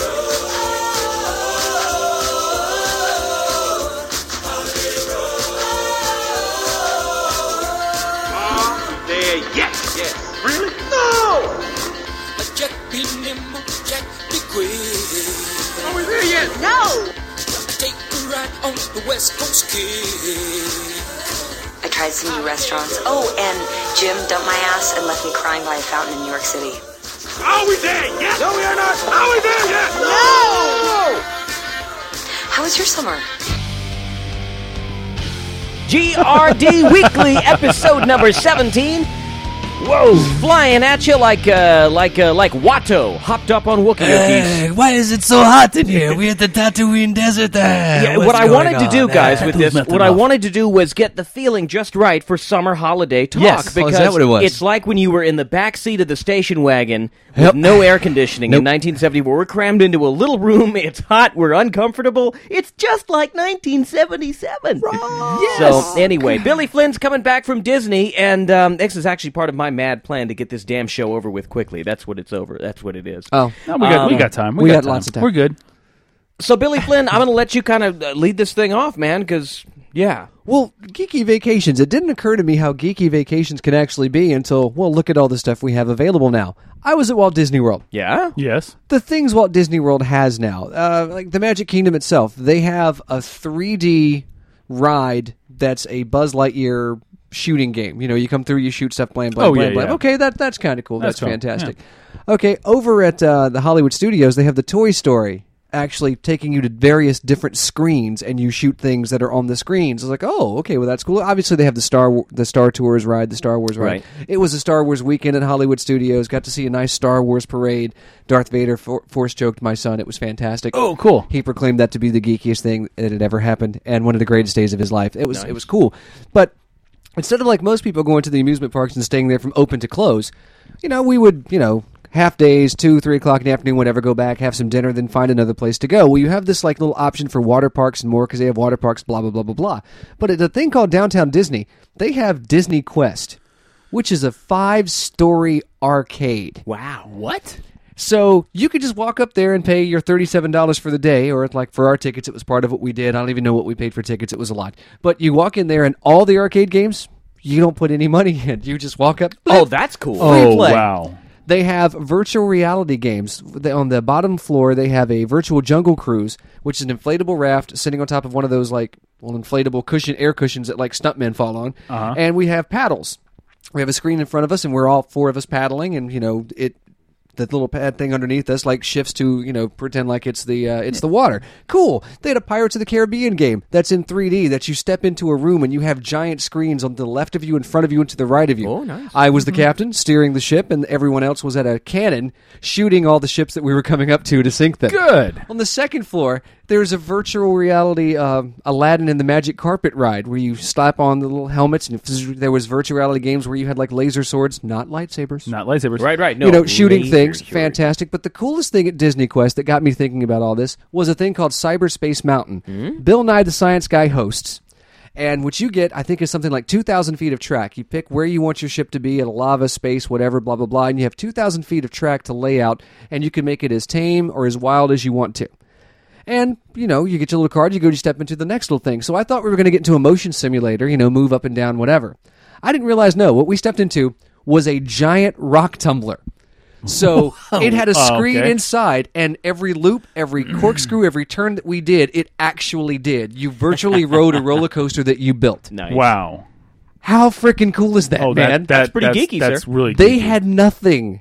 There yet? Yes. Really? No! Jack be nimble, Jack be quick. Are we there yet? No! Take a ride on the West Coast Kid. I tried some new restaurants. Oh, and Jim dumped my ass and left me crying by a fountain in New York City. Are we there yet? No, we are not. Are we there yet? No! How was your summer? GRD Weekly, episode number 17. Whoa, flying at you like Watto hopped up on Wookiee. Why is it so hot in here? We're at the Tatooine Desert. What I wanted to do, guys, with this, what I wanted to do was get the feeling just right for summer holiday talk. Yes, because is that what it was? It's like when you were in the back seat of the station wagon with no air conditioning in 1970, where we're crammed into a little room. It's hot. We're uncomfortable. It's just like 1977. Yes. So anyway, Billy Flynn's coming back from Disney, and this is actually part of my mad plan to get this damn show over with quickly. That's what it's over. That's what it is. Oh, no, we got time. We got lots of time. We're good. So Billy Flynn, I'm going to let you kind of lead this thing off, man, because yeah. Well, Geeky Vacations, it didn't occur to me how Geeky Vacations can actually be until, well, look at all the stuff we have available now. I was at Walt Disney World. Yeah? Yes. The things Walt Disney World has now, like the Magic Kingdom itself, they have a 3D ride that's a Buzz Lightyear shooting game. You know, you come through, you shoot stuff, blam, blam, blam, blam. Okay, that's kind of cool. That's cool. fantastic. Yeah. Okay, over at the Hollywood Studios, they have the Toy Story actually taking you to various different screens, and you shoot things that are on the screens. I was like, oh, okay, well, that's cool. Obviously, they have the Star Tours ride, the Star Wars ride. Right. It was a Star Wars weekend at Hollywood Studios. Got to see a nice Star Wars parade. Darth Vader force choked my son. It was fantastic. Oh, cool. He proclaimed that to be the geekiest thing that had ever happened, and one of the greatest days of his life. It was cool. But instead of like most people going to the amusement parks and staying there from open to close, we would, half days, 2, 3 o'clock in the afternoon, whatever, go back, have some dinner, then find another place to go. Well, you have this like little option for water parks and more because they have water parks, blah, blah, blah, blah, blah. But at a thing called Downtown Disney, they have Disney Quest, which is a 5-story arcade. Wow. What? So you could just walk up there and pay your $37 for the day, or like for our tickets, it was part of what we did. I don't even know what we paid for tickets. It was a lot. But you walk in there and all the arcade games, you don't put any money in. You just walk up. Oh, that's cool. Free play. Wow. They have virtual reality games. On the bottom floor, they have a virtual jungle cruise, which is an inflatable raft sitting on top of one of those inflatable air cushions that like stuntmen fall on. Uh-huh. And we have paddles. We have a screen in front of us, and we're all 4 of us paddling, and the little pad thing underneath us like shifts to pretend like it's the water. Cool. They had a Pirates of the Caribbean game that's in 3D that you step into a room and you have giant screens on the left of you, in front of you, and to the right of you. Oh, nice. I was the captain steering the ship, and everyone else was at a cannon shooting all the ships that we were coming up to sink them. Good. On the second floor, there's a virtual reality Aladdin and the Magic Carpet ride where you slap on the little helmets, and there was virtual reality games where you had like laser swords, not lightsabers. Not lightsabers. Right. No, shooting laser, things. Fantastic. But the coolest thing at Disney Quest that got me thinking about all this was a thing called Cyberspace Mountain. Mm-hmm. Bill Nye the Science Guy hosts. And what you get, I think, is something like 2,000 feet of track. You pick where you want your ship to be at a lava, space, whatever, blah, blah, blah. And you have 2,000 feet of track to lay out, and you can make it as tame or as wild as you want to. And, you get your little card, you step into the next little thing. So I thought we were going to get into a motion simulator, move up and down, whatever. I didn't realize, no, what we stepped into was a giant rock tumbler. So it had a screen inside, and every loop, every corkscrew, every turn that we did, it actually did. You virtually rode a roller coaster that you built. Nice. Wow. How freaking cool is that, man? That's pretty geeky, sir. That's really geeky. They had nothing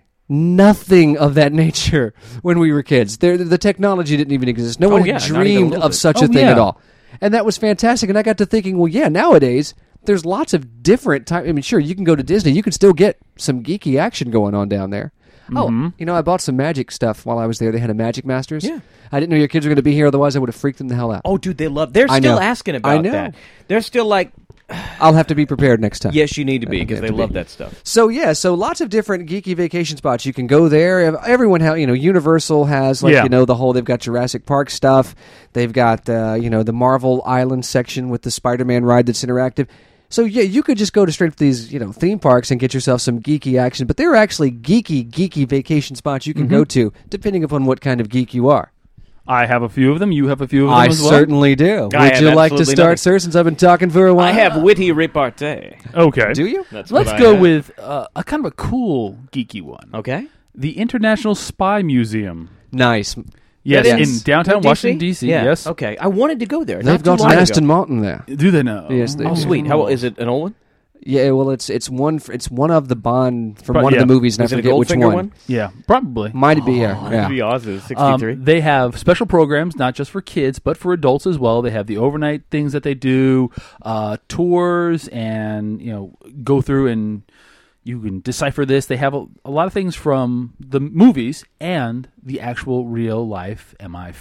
of that nature when we were kids. The technology didn't even exist. No one had dreamed of such a thing at all. And that was fantastic. And I got to thinking, well, yeah, nowadays there's lots of different types. I mean, sure, you can go to Disney. You can still get some geeky action going on down there. Mm-hmm. I bought some magic stuff while I was there. They had a Magic Masters. Yeah. I didn't know your kids were going to be here, otherwise I would have freaked them the hell out. Oh, dude, they're still asking about that. They're still like... I'll have to be prepared next time. Yes, you need to be, because they love that stuff. So lots of different geeky vacation spots. You can go there. Everyone has, Universal has, the whole, they've got Jurassic Park stuff. They've got, the Marvel Island section with the Spider-Man ride that's interactive. So, yeah, you could just go straight to these, theme parks and get yourself some geeky action. But there are actually geeky vacation spots you can go to, depending upon what kind of geek you are. I have a few of them. You have a few of them as well? I certainly do. Would you like to start, sir, since I've been talking for a while? I have witty repartee. Okay. Do you? Let's go with a kind of a cool, geeky one. Okay. The International Spy Museum. Nice. Yes, in downtown Washington, D.C. Yeah. Yes. Okay. I wanted to go there. They've got an Aston Martin there. Do they know? Yes, they do. Sweet. How is it an old one? Yeah, well, it's one of the Bond from one of yeah. the movies, and Is I it a forget which Goldfinger one. one? Yeah, probably. Might be, yeah. That'd be awesome. 63. They have special programs, not just for kids, but for adults as well. They have the overnight things that they do, tours, and go through and you can decipher this. They have a lot of things from the movies and the actual real life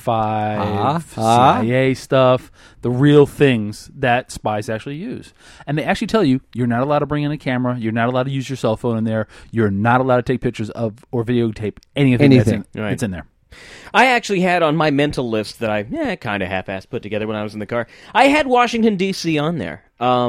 MI5, CIA stuff, the real things that spies actually use. And they actually tell you you're not allowed to bring in a camera, you're not allowed to use your cell phone in there, you're not allowed to take pictures of or videotape anything. That's in there. I actually had on my mental list that I kind of half-assed put together when I was in the car. I had Washington, D.C. on there.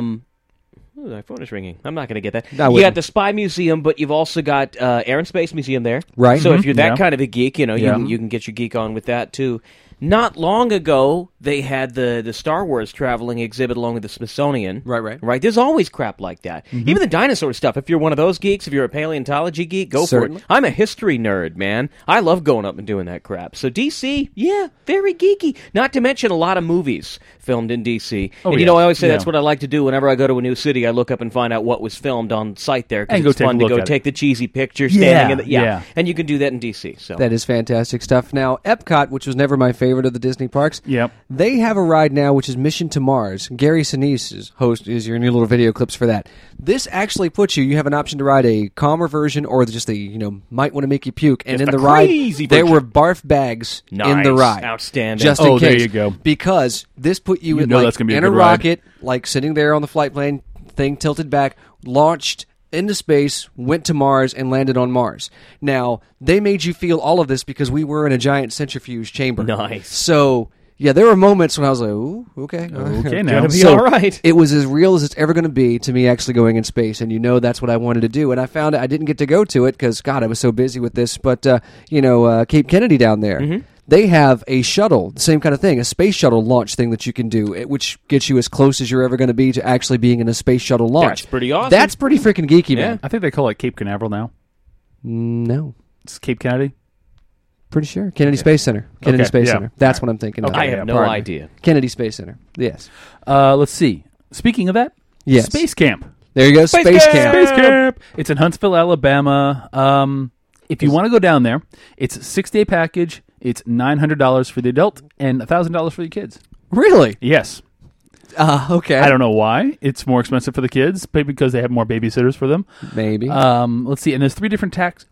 Ooh, my phone is ringing. I'm not going to get that. You got the Spy Museum, but you've also got Air and Space Museum there. Right. So if you're that kind of a geek, you can get your geek on with that, too. Not long ago, they had the Star Wars traveling exhibit along with the Smithsonian. Right. There's always crap like that. Even the dinosaur stuff. If you're one of those geeks, if you're a paleontology geek, go for it. I'm a history nerd, man. I love going up and doing that crap. So DC, yeah, very geeky. Not to mention a lot of movies filmed in DC. I always say that's what I like to do whenever I go to a new city. I look up and find out what was filmed on site there because it's fun to go take the cheesy picture standing in the... And you can do that in DC. So that is fantastic stuff. Now, Epcot, which was never my favorite of the Disney parks, they have a ride now which is Mission to Mars. Gary Sinise is your new little video clips for that. This actually puts you have an option to ride a calmer version or just the might want to make you puke. And just in the ride, there were barf bags in the ride. Outstanding. Just in case. There you go. Because this put you in a rocket, like sitting there on the flight plane, thing tilted back, launched into space, went to Mars, and landed on Mars. Now, they made you feel all of this because we were in a giant centrifuge chamber. Nice. So, yeah, there were moments when I was like, ooh, okay. Okay, now. Gonna be all right. It was as real as it's ever going to be to me actually going in space, and that's what I wanted to do. And I found I didn't get to go to it because, God, I was so busy with this. But, Cape Kennedy down there. Mm-hmm. They have a shuttle, the same kind of thing, a space shuttle launch thing that you can do, which gets you as close as you're ever going to be to actually being in a space shuttle launch. That's pretty awesome. That's pretty freaking geeky, man. I think they call it Cape Canaveral now. No. It's Cape Kennedy? Pretty sure. Kennedy Space Center. Kennedy Space Center. That's what I'm thinking of. I have no idea. Kennedy Space Center. Yes. Let's see. Speaking of that, Space Camp. There you go. Space Camp. Space Camp. It's in Huntsville, Alabama. If you want to go down there, it's a 6-day package. It's $900 for the adult and $1,000 for the kids. Really? Yes. Okay. I don't know why it's more expensive for the kids, maybe because they have more babysitters for them. Maybe. Let's see. And there's three different tracks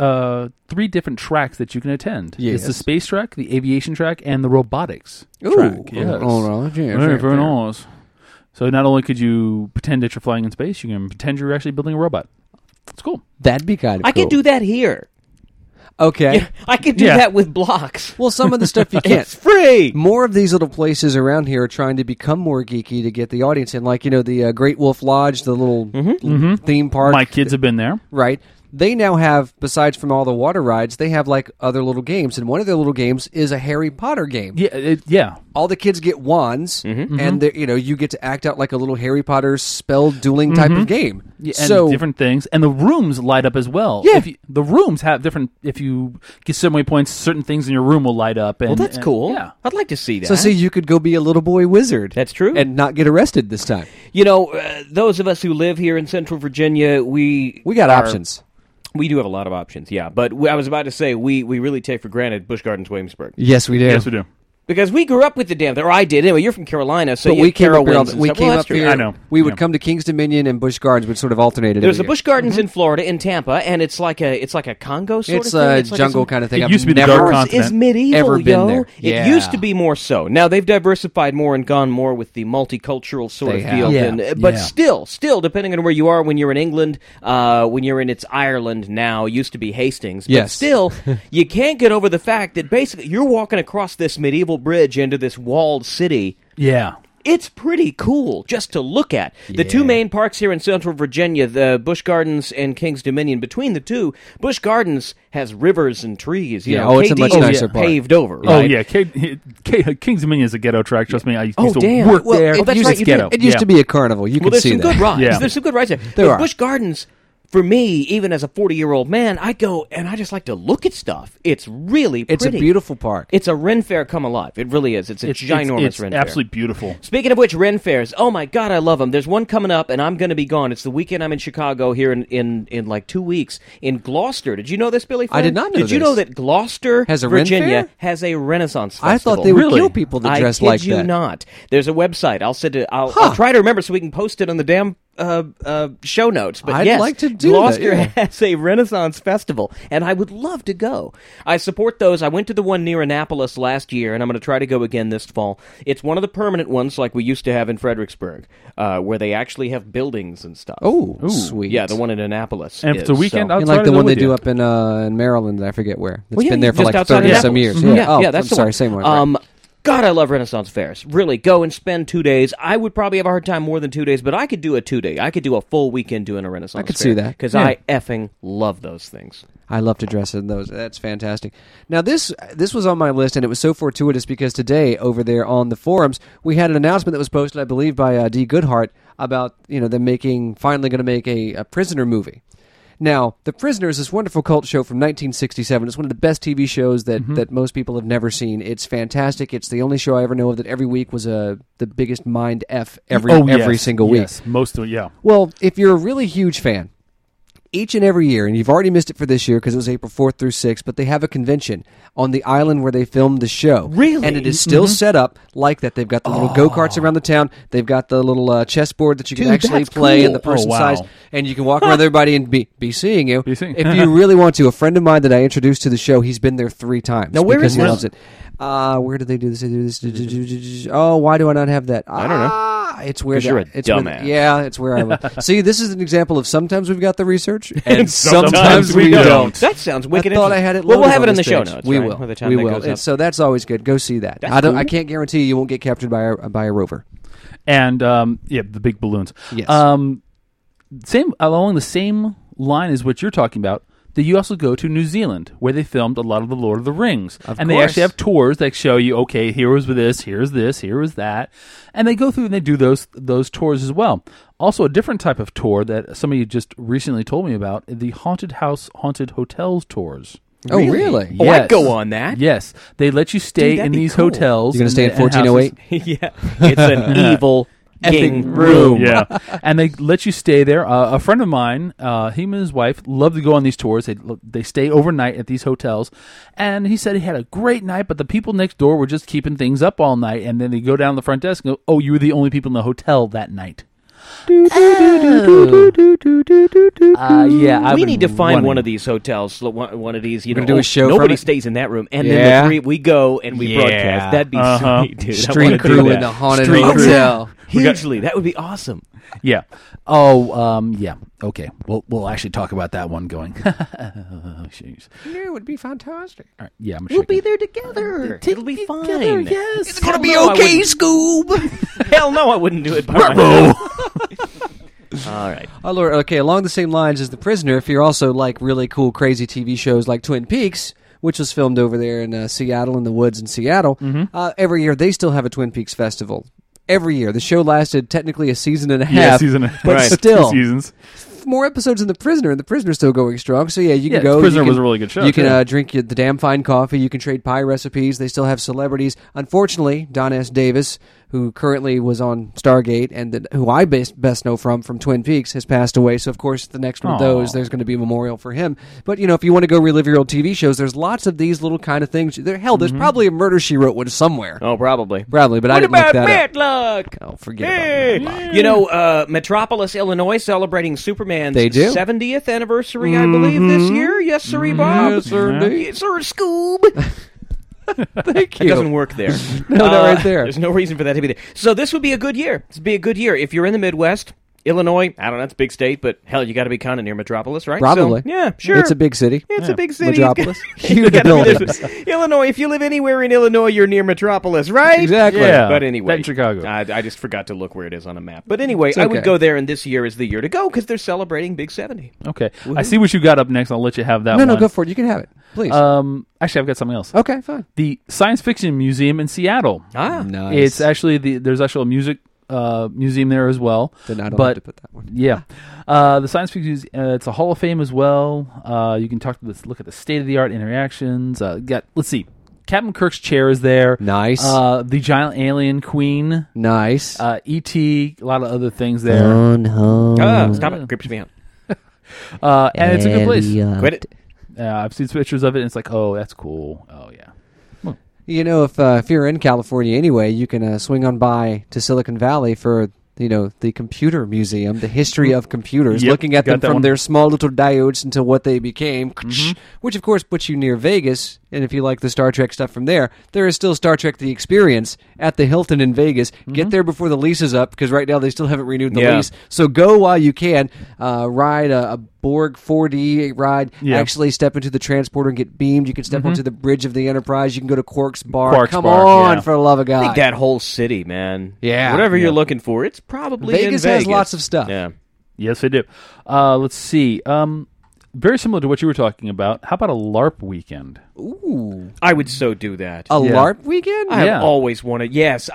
that you can attend. Yes. It's the space track, the aviation track, and the robotics track. Yes. Very nice. So not only could you pretend that you're flying in space, you can pretend you're actually building a robot. It's cool. That'd be kind of cool. I could do that here. Okay. Yeah, I could do that with blocks. Well, some of the stuff you can't. It's free. More of these little places around here are trying to become more geeky to get the audience in. Like, the Great Wolf Lodge, the little theme park. My kids have been there. Right. They now have, besides from all the water rides, they have like other little games. And one of their little games is a Harry Potter game. Yeah. All the kids get wands, and you get to act out like a little Harry Potter spell dueling type of game. Yeah, and different things. And the rooms light up as well. Yeah. The rooms have different, if you get so many points, certain things in your room will light up. And, that's cool. Yeah. I'd like to see that. So see, you could go be a little boy wizard. That's true. And not get arrested this time. Those of us who live here in Central Virginia, we got options. We do have a lot of options, yeah. But I was about to say, we really take for granted Busch Gardens, Williamsburg. Yes, we do. Yes, we do. Because we grew up with the damn thing, or I did. Anyway, you're from Carolina, so we came up here. We came up here. I know. We would come to Kings Dominion and Busch Gardens, would sort of alternated. There's a Busch Gardens in Florida, in Tampa, and it's like a Congo sort of thing. It's a jungle kind of thing. It used to be the Dark Continent. It's medieval, ever been there. It used to be more so. Now they've diversified more and gone more with the multicultural sort of feel. But still, depending on where you are, when you're in England, when you're in Ireland now, it used to be Hastings. But still, you can't get over the fact that basically you're walking across this medieval bridge into this walled city. Yeah. It's pretty cool just to look at. The two main parks here in Central Virginia, the Busch Gardens and Kings Dominion, between the two, Busch Gardens has rivers and trees. It's a much nicer park. Paved over. Right? Oh, yeah. Kings Dominion is a ghetto track. Trust me, I used to work there. That's right, It's ghetto. It used to be a carnival. You could see that. There's some good rides. There are. Busch Gardens, for me, even as a 40-year-old man, I go and I just like to look at stuff. It's really pretty. It's a beautiful park. It's a Ren Fair come alive. It really is. It's a ginormous Ren Fair. Absolutely beautiful. Speaking of which, Ren Fairs, oh my God, I love them. There's one coming up, and I'm going to be gone. It's the weekend I'm in Chicago here in like 2 weeks in Gloucester. Did you know this, Billy Flynn? I did not know Did you this. know that Gloucester, Has a Ren Virginia, Fair? has a Renaissance Festival? I thought they would kill people that dress like I kid you that. not. There's a website. I'll try to remember so we can post it on the damn show notes. But I'd yes, like to do Gloucester that, yeah. has a Renaissance Festival, and I would love to go. I support those. I went to the one near Annapolis last year, and I'm going to try to go again this fall. It's one of the permanent ones like we used to have in Fredericksburg, where they actually have buildings and stuff. Oh, sweet. Yeah, the one in Annapolis. And if it's a weekend, I'll And try like to the go one they with do you. up in Maryland, I forget where. It's Well, yeah, been there for just like outside 30 some years. Annapolis. Yeah, Yeah, that's I'm the sorry, one. same one. Right. God, I love Renaissance fairs. Really, go and spend 2 days. I would probably have a hard time more than 2 days, but I could do a 2 day. I could do a full weekend doing a Renaissance fair. I could see that. Because Yeah. I effing love those things. I love to dress in those. That's fantastic. Now, this was on my list, and it was so fortuitous because today, over there on the forums, we had an announcement that was posted, I believe, by Dee Goodhart about them finally going to make a Prisoner movie. Now, The Prisoner is this wonderful cult show from 1967. It's one of the best TV shows that most people have never seen. It's fantastic. It's the only show I ever know of that every week was the biggest mind F every single week. Yes, most of it, yeah. Well, if you're a really huge fan, each and every year, and you've already missed it for this year because it was April 4th through 6th, but they have a convention on the island where they filmed the show. Really? And it is still set up like that. They've got the little go-karts around the town. They've got the little chessboard that you can Dude, actually that's play cool. in the person's Oh, wow. size. And you can walk around with everybody and be seeing you. Be seeing. If you really want to, a friend of mine that I introduced to the show, he's been there 3 times. Now, where because is he this? loves it. Where do they do this? They do this. Oh, why do I not have that? I don't know. It's where 'Cause you're a it's where- dumbass. yeah, it's where I live. See, this is an example of sometimes we've got the research and sometimes sometimes we don't. That sounds wicked I thought I interesting. had it. Well, we'll loaded have on it in the this show page. notes. We right, will. by the time We that will. goes And up. so that's always good. Go see that. That's I cool. can't guarantee you won't get captured by a rover. And the big balloons. Yes. Same along the same line as what you're talking about. That you also go to New Zealand, where they filmed a lot of the Lord of the Rings, and they actually have tours that show you, okay, here was this, here was that, and they go through and they do those tours as well. Also, a different type of tour that somebody just recently told me about: the haunted house, haunted hotels tours. Oh, really? Oh, I'd go on that. Yes, they let you stay Dude, that'd in be these cool. hotels. You're gonna stay and- at and 1408? Yeah, it's an evil Effing room. Yeah, and they let you stay there. A friend of mine, him and his wife, love to go on these tours. They stay overnight at these hotels, and he said he had a great night, but the people next door were just keeping things up all night. And then they go down the front desk and go, "Oh, you were the only people in the hotel that night." Yeah, We need to find one of these hotels. One of these, gonna do a show Nobody from it? stays in that room, and Yeah. then the 3 we go and we Yeah. broadcast. That'd be sweet, dude. I Street wanna do crew that. in the haunted Street crew. hotel. Hugely, that would be awesome. Yeah. Oh, yeah. Okay. We'll actually talk about that one going. Jeez. It would be fantastic. All right. Yeah, I'm We'll shaking. be there together. It'll be fine. Yes. It's gonna be okay, Scoob. Hell no, I wouldn't do it by myself. All right. Oh, Lord. Okay, along the same lines as The Prisoner, if you're also like really cool, crazy TV shows like Twin Peaks, which was filmed over there in Seattle, in the woods in Seattle, every year they still have a Twin Peaks festival. Every year. The show lasted technically a season and a half. But right. still. 2 seasons. More episodes than The Prisoner, and The Prisoner's still going strong. So, yeah, you can Yeah, go. The Prisoner you can, was a really good show, You can too. drink the damn fine coffee. You can trade pie recipes. They still have celebrities. Unfortunately, Don S. Davis, who currently was on Stargate and who I best know from Twin Peaks, has passed away. So, of course, the next one of those, there's going to be a memorial for him. But, if you want to go relive your old TV shows, there's lots of these little kind of things. There's probably a Murder, She Wrote one somewhere. Oh, probably. But I didn't look that up. Matlock? Oh, forget about Matlock. Metropolis, Illinois, celebrating Superman's They do. 70th anniversary, I believe, this year. Yes, sirree, Bob. Yes, sir, indeed. Yes, sir, Scoob. Thank It you. doesn't work there. No, not right there. There's no reason for that to be there. So this would be a good year. This would be a good year. If you're in the Midwest, Illinois, I don't know, it's a big state, but hell, you got to be kind of near Metropolis, right? Probably. So, yeah, sure. It's a big city. It's a big city. Metropolis. You Huge gotta be buildings. there. Illinois, if you live anywhere in Illinois, you're near Metropolis, right? Exactly. Yeah. But anyway. That in Chicago. I just forgot to look where it is on a map. But anyway, It's I would okay. go there, and this year is the year to go because they're celebrating Big 70. Okay. I see what you got up next. I'll let you have that No, one. no, go for it. You can have it. Please. Actually, I've got something else. Okay, fine. The Science Fiction Museum in Seattle. Ah. Nice. It's actually there's actually a museum there as well. Then I don't but, have to put that one. Yeah. The Science Fiction Museum, it's a Hall of Fame as well. You can look at the state-of-the-art interactions. Let's see. Captain Kirk's chair is there. Nice. The giant alien queen. Nice. E.T., a lot of other things there. Stop it. Creeps me out. And it's a good place. Quit it. I've seen pictures of it, and it's like, oh, that's cool. Oh, yeah. You know, if you're in California anyway, you can swing on by to Silicon Valley for the computer museum, the history of computers, looking at them from their small little diodes into what they became, which of course puts you near Vegas. And if you like the Star Trek stuff from there is still Star Trek The Experience at the Hilton in Vegas. Get there before the lease is up, because right now they still haven't renewed the lease. So go while you can. Ride a Borg 4D ride. Actually step into the transporter and get beamed. You can step onto the bridge of the Enterprise. You can go to Quark's Bar. Come on, for the love of God. I think that whole city, man. Yeah. Whatever you're looking for, it's probably Vegas in Vegas. has lots of stuff. Yeah. Yes, they do. Let's see. Very similar to what you were talking about. How about a LARP weekend? Ooh. I would so do that. A LARP weekend? I have always wanted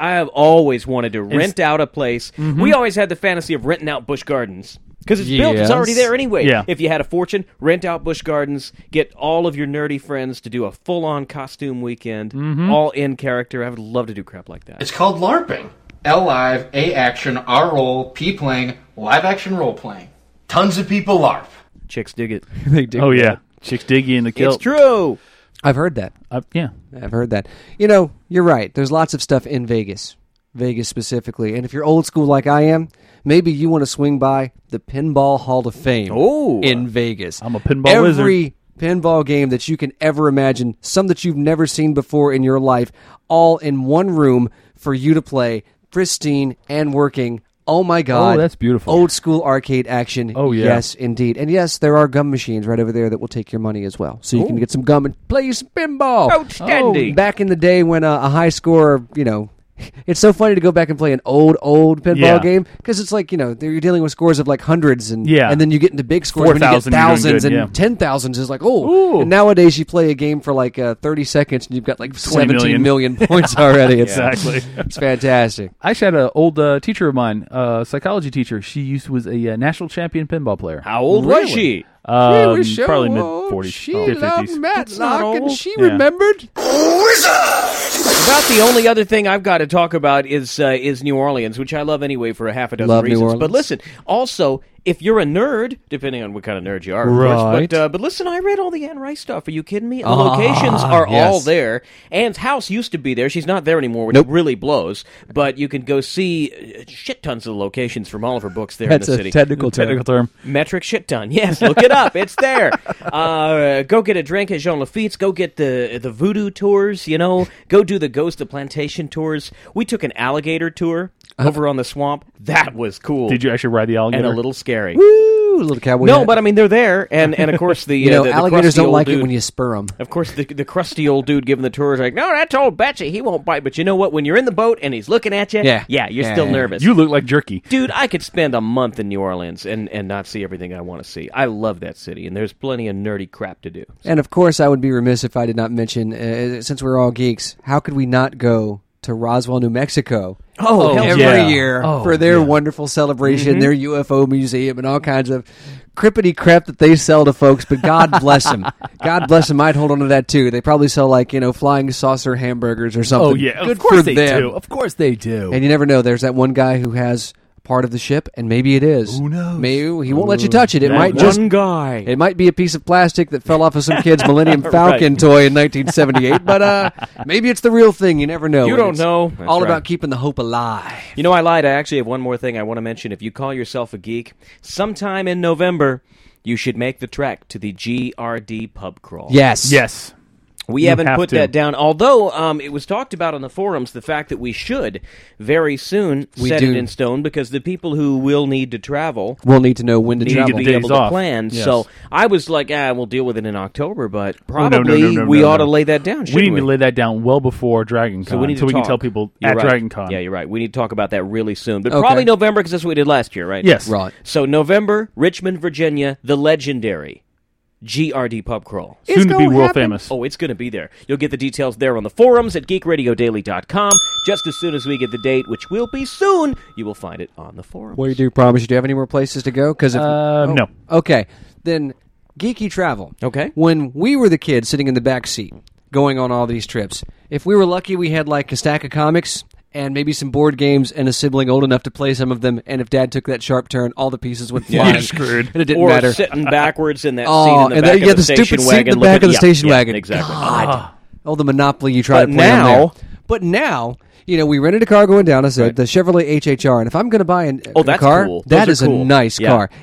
to rent out a place. We always had the fantasy of renting out Busch Gardens. Because it's built, it's already there anyway. Yeah. If you had a fortune, rent out Busch Gardens, get all of your nerdy friends to do a full-on costume weekend, all in character. I would love to do crap like that. It's called LARPing. L-Live, A-Action, R-Roll, P-Playing, live-action role-playing. Tons of people LARP. Chicks dig it. They dig Oh, it. yeah. Chicks dig you in the kilt. It's true. I've heard that. Yeah. I've heard that. You know, you're right. There's lots of stuff in Vegas. Vegas specifically. And if you're old school like I am, maybe you want to swing by the Pinball Hall of Fame in Vegas. I'm a pinball wizard. Every pinball game that you can ever imagine, some that you've never seen before in your life, all in one room for you to play, pristine and working. Oh my God. Oh, that's beautiful. Old school arcade action. Oh, yeah. Yes, indeed. And yes, there are gum machines right over there that will take your money as well. So you can get some gum and play some pinball. Outstanding. Back in the day when a high score, it's so funny to go back and play an old pinball game, because it's like, you're dealing with scores of like hundreds, and then you get into big scores when you get 4,000, you're doing thousands good, and 10,000s is like, and nowadays you play a game for like 30 seconds and you've got like 17 million points already. Exactly. It's fantastic. I actually had an old teacher of mine, a psychology teacher. She was a national champion pinball player. How old was she? Probably mid-40s. She mid-50s. loved Matlock, and she Yeah. remembered. About the only other thing I've got to talk about is New Orleans, which I love anyway for a half a dozen Love New reasons. Orleans. But listen, also, if you're a nerd, depending on what kind of nerd you are, of Right. course, but listen, I read all the Anne Rice stuff. Are you kidding me? The locations are all there. Anne's house used to be there. She's not there anymore, which really blows. But you can go see shit tons of locations from all of her books there That's in the a city. technical term. Metric shit ton. Yes, look it up. It's there. Go get a drink at Jean Lafitte's. Go get the voodoo tours, Go do the Ghost of Plantation tours. We took an alligator tour over on the swamp. That was cool. Did you actually ride the alligator? And a little scary. Woo, little cowboy No, hat. but I mean, they're there. And of course, the alligators crusty don't old like dude, it when you spur them. Of course, the crusty old dude giving the tour is like, no, that's old Betsy. He won't bite. But you know what? When you're in the boat and he's looking at you, you're still nervous. You look like jerky. Dude, I could spend a month in New Orleans and not see everything I want to see. I love that city, and there's plenty of nerdy crap to do. And of course, I would be remiss if I did not mention, since we're all geeks, how could we not go to Roswell, New Mexico? Every year for their wonderful celebration, their UFO museum, and all kinds of crippity crap that they sell to folks. But God bless them. God bless them. I'd hold on to that too. They probably sell flying saucer hamburgers or something. Oh yeah, Good of course for they them. do. Of course they do. And you never know. There's that one guy who has part of the ship, and maybe it is. Who knows? Maybe he won't let you touch it. It That might one guy. It might be a piece of plastic that fell off of some kid's Millennium Falcon toy in 1978, but maybe it's the real thing. You never know. You And don't it's know. That's all right. about keeping the hope alive. I lied. I actually have one more thing I want to mention. If you call yourself a geek, sometime in November, you should make the trek to the GRD pub crawl. Yes. We You haven't have put to. that down, although it was talked about on the forums, the fact that we should very soon set it in stone, because the people who will need to travel We'll need to know when to need travel. to be days able to off. plan. Yes. So I was like, we'll deal with it in October, but Oh, probably no, we ought to no. lay that down, We shouldn't need to lay that down well before Dragon Con, So we need to we can talk. tell people You're at right. Dragon Con. Yeah, you're right. We need to talk about that really soon. But Okay. probably November, because that's what we did last year, right? Yes. Right. So November, Richmond, Virginia, the legendary GRD Pub Crawl. Soon to be world famous. Oh, it's going to be there. You'll get the details there on the forums at geekradiodaily.com. Just as soon as we get the date, which will be soon, you will find it on the forums. What do you do? Promise you? Do you have any more places to go? No. Okay, then Geeky Travel. Okay. When we were the kids sitting in the back seat, going on all these trips, if we were lucky, we had like a stack of comics and maybe some board games and a sibling old enough to play some of them, and if Dad took that sharp turn, all the pieces went flying. You're screwed. And it didn't or matter. sitting backwards in that seat in the back of the stupid station seat wagon. in the back of the station wagon. Exactly. God. Oh, the Monopoly you try But to play on now- there. But now, you know, we rented a car going down, I said, the Chevrolet HHR, and if I'm going to buy a that's car, cool. that Those is are cool. a nice Yeah. car.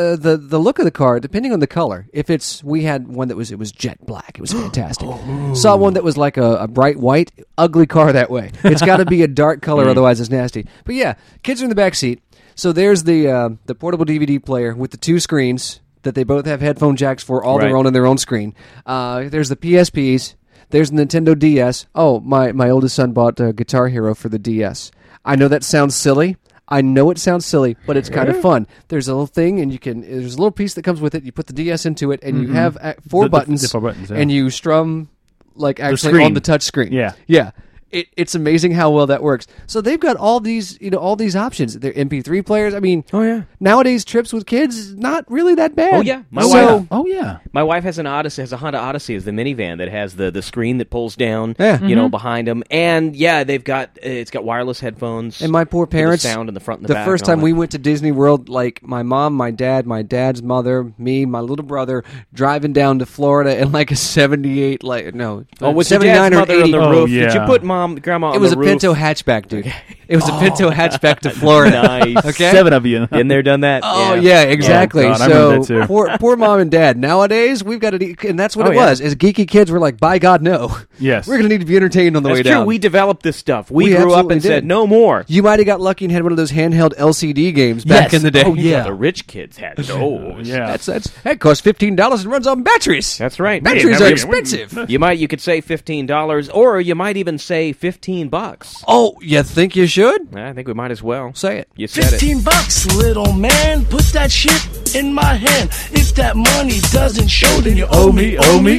The look of the car, depending on the color, we had one that was jet black. It was fantastic. Saw one that was like a bright white, ugly car that way. It's got to be a dark color, otherwise it's nasty. But yeah, kids are in the back seat. So there's the portable DVD player with the two screens that they both have headphone jacks for, all their Right. own on their own screen. There's the PSPs. There's the Nintendo DS. Oh, my oldest son bought Guitar Hero for the DS. I know that sounds silly. I know it sounds silly, but it's kind of fun. There's a little thing, and there's a little piece that comes with it. You put the DS into it, and you have four buttons, the 4 buttons, yeah. and you strum like actually screen. on the touch screen. Yeah. It's amazing how well that works. So they've got all these options. They're MP3 players. I mean, nowadays trips with kids not really that bad. Oh yeah, my wife has a Honda Odyssey as the minivan that has the screen that pulls down, behind them, and they've got it's got wireless headphones. And my poor parents, with the sound in the front and the back. first and all time that. we went to Disney World, like my mom, my dad's mother, me, my little brother, driving down to Florida in like a 78, was your 79 dad's or mother 80. on the roof? yeah. Did you put grandma on It was the a roof? Pinto hatchback, dude. It was a Pinto hatchback to Florida. Nice. Okay? 7 of you. Been there, done that. Oh yeah, exactly. Oh, God, I remember so that too. poor mom and dad. Nowadays we've got to, and that's what Oh, it yeah. was. As geeky kids, we're like, by God, no. Yes. We're going to need to be entertained on the That's way true. down. We developed this stuff. We grew up absolutely and said did. no more. You might have got lucky and had one of those handheld LCD games back in the day. Oh yeah, the rich kids had those. Yeah. That costs $15 and runs on batteries. That's right. Batteries are expensive. You could say $15, or you might even say $15. Oh, you think you should? I think we might as well. Say it. You said it. $15, little man. Put that shit in my hand. If that money doesn't show, then you owe me,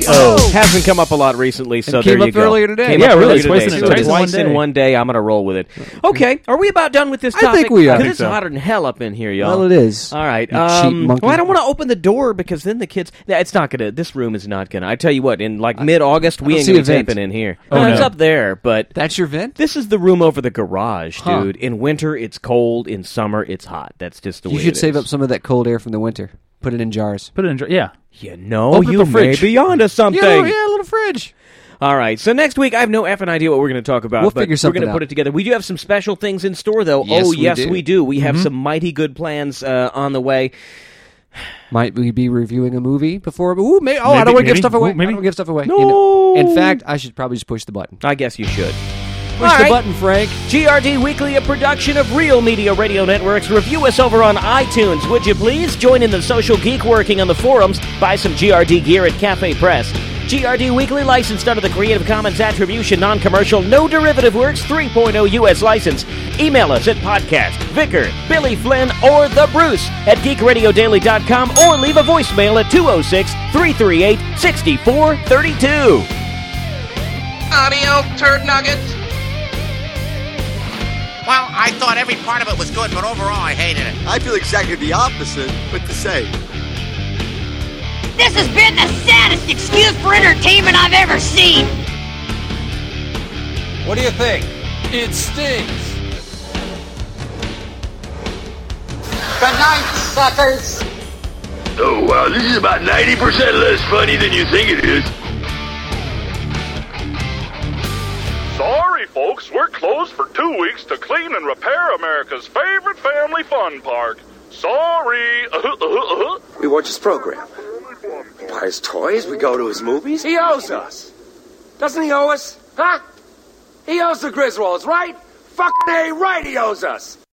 Hasn't come up a lot recently, so It there came you up go. earlier today. Came Yeah, up really, earlier twice today. in- So twice in twice one in day. one day. I'm going to roll with it. Okay, are we about done with this I topic? think we are. Because I it's think so. hotter than hell up in here, y'all. Well, it is. All right. You cheap monkey. Well, I don't want to open the door because then the kids. It's not going to. This room is not going to. I tell you what, in like mid-August, we don't ain't see going to a be vent. taping in here. Oh, It's no. up there, but That's your vent? this is the room over the garage, Huh. dude. In winter, it's cold. In summer, it's hot. That's just the way You should it save is. up some of that cold air from the winter. Put it in jars. Put it in. Yeah. You know, Open you the may fridge. be onto something. Yeah, a little fridge. All right, so next week, I have no effing idea what we're going to talk about. We'll but figure we're something going to put out. it together. We do have some special things in store, though. Yes, oh, we yes, do. we do. We have some mighty good plans on the way. Might we be reviewing a movie before? Ooh, I don't Maybe, want to give maybe. stuff away. Ooh, maybe. I don't want to give stuff away. No. In fact, I should probably just push the button. I guess you should. Push All the right. button, Frank. GRD Weekly, a production of Real Media Radio Networks. Review us over on iTunes, would you please? Join in the social geek working on the forums. Buy some GRD gear at Cafe Press. GRD Weekly, licensed under the Creative Commons Attribution, Non-Commercial, No Derivative Works 3.0 U.S. license. Email us at podcast, Vicar, Billy Flynn, or The Bruce at geekradiodaily.com, or leave a voicemail at 206-338-6432. Audio turd nuggets. Well, I thought every part of it was good, but overall I hated it. I feel exactly the opposite, but to say. This has been the saddest excuse for entertainment I've ever seen. What do you think? It stinks. Good night, suckers. Oh, wow, this is about 90% less funny than you think it is. Sorry, folks, we're closed for 2 weeks to clean and repair America's favorite family fun park. Sorry. We watch his program. We buy his toys. We go to his movies. He owes us. Doesn't he owe us? Huh? He owes the Griswolds, right? Fucking A, right, he owes us.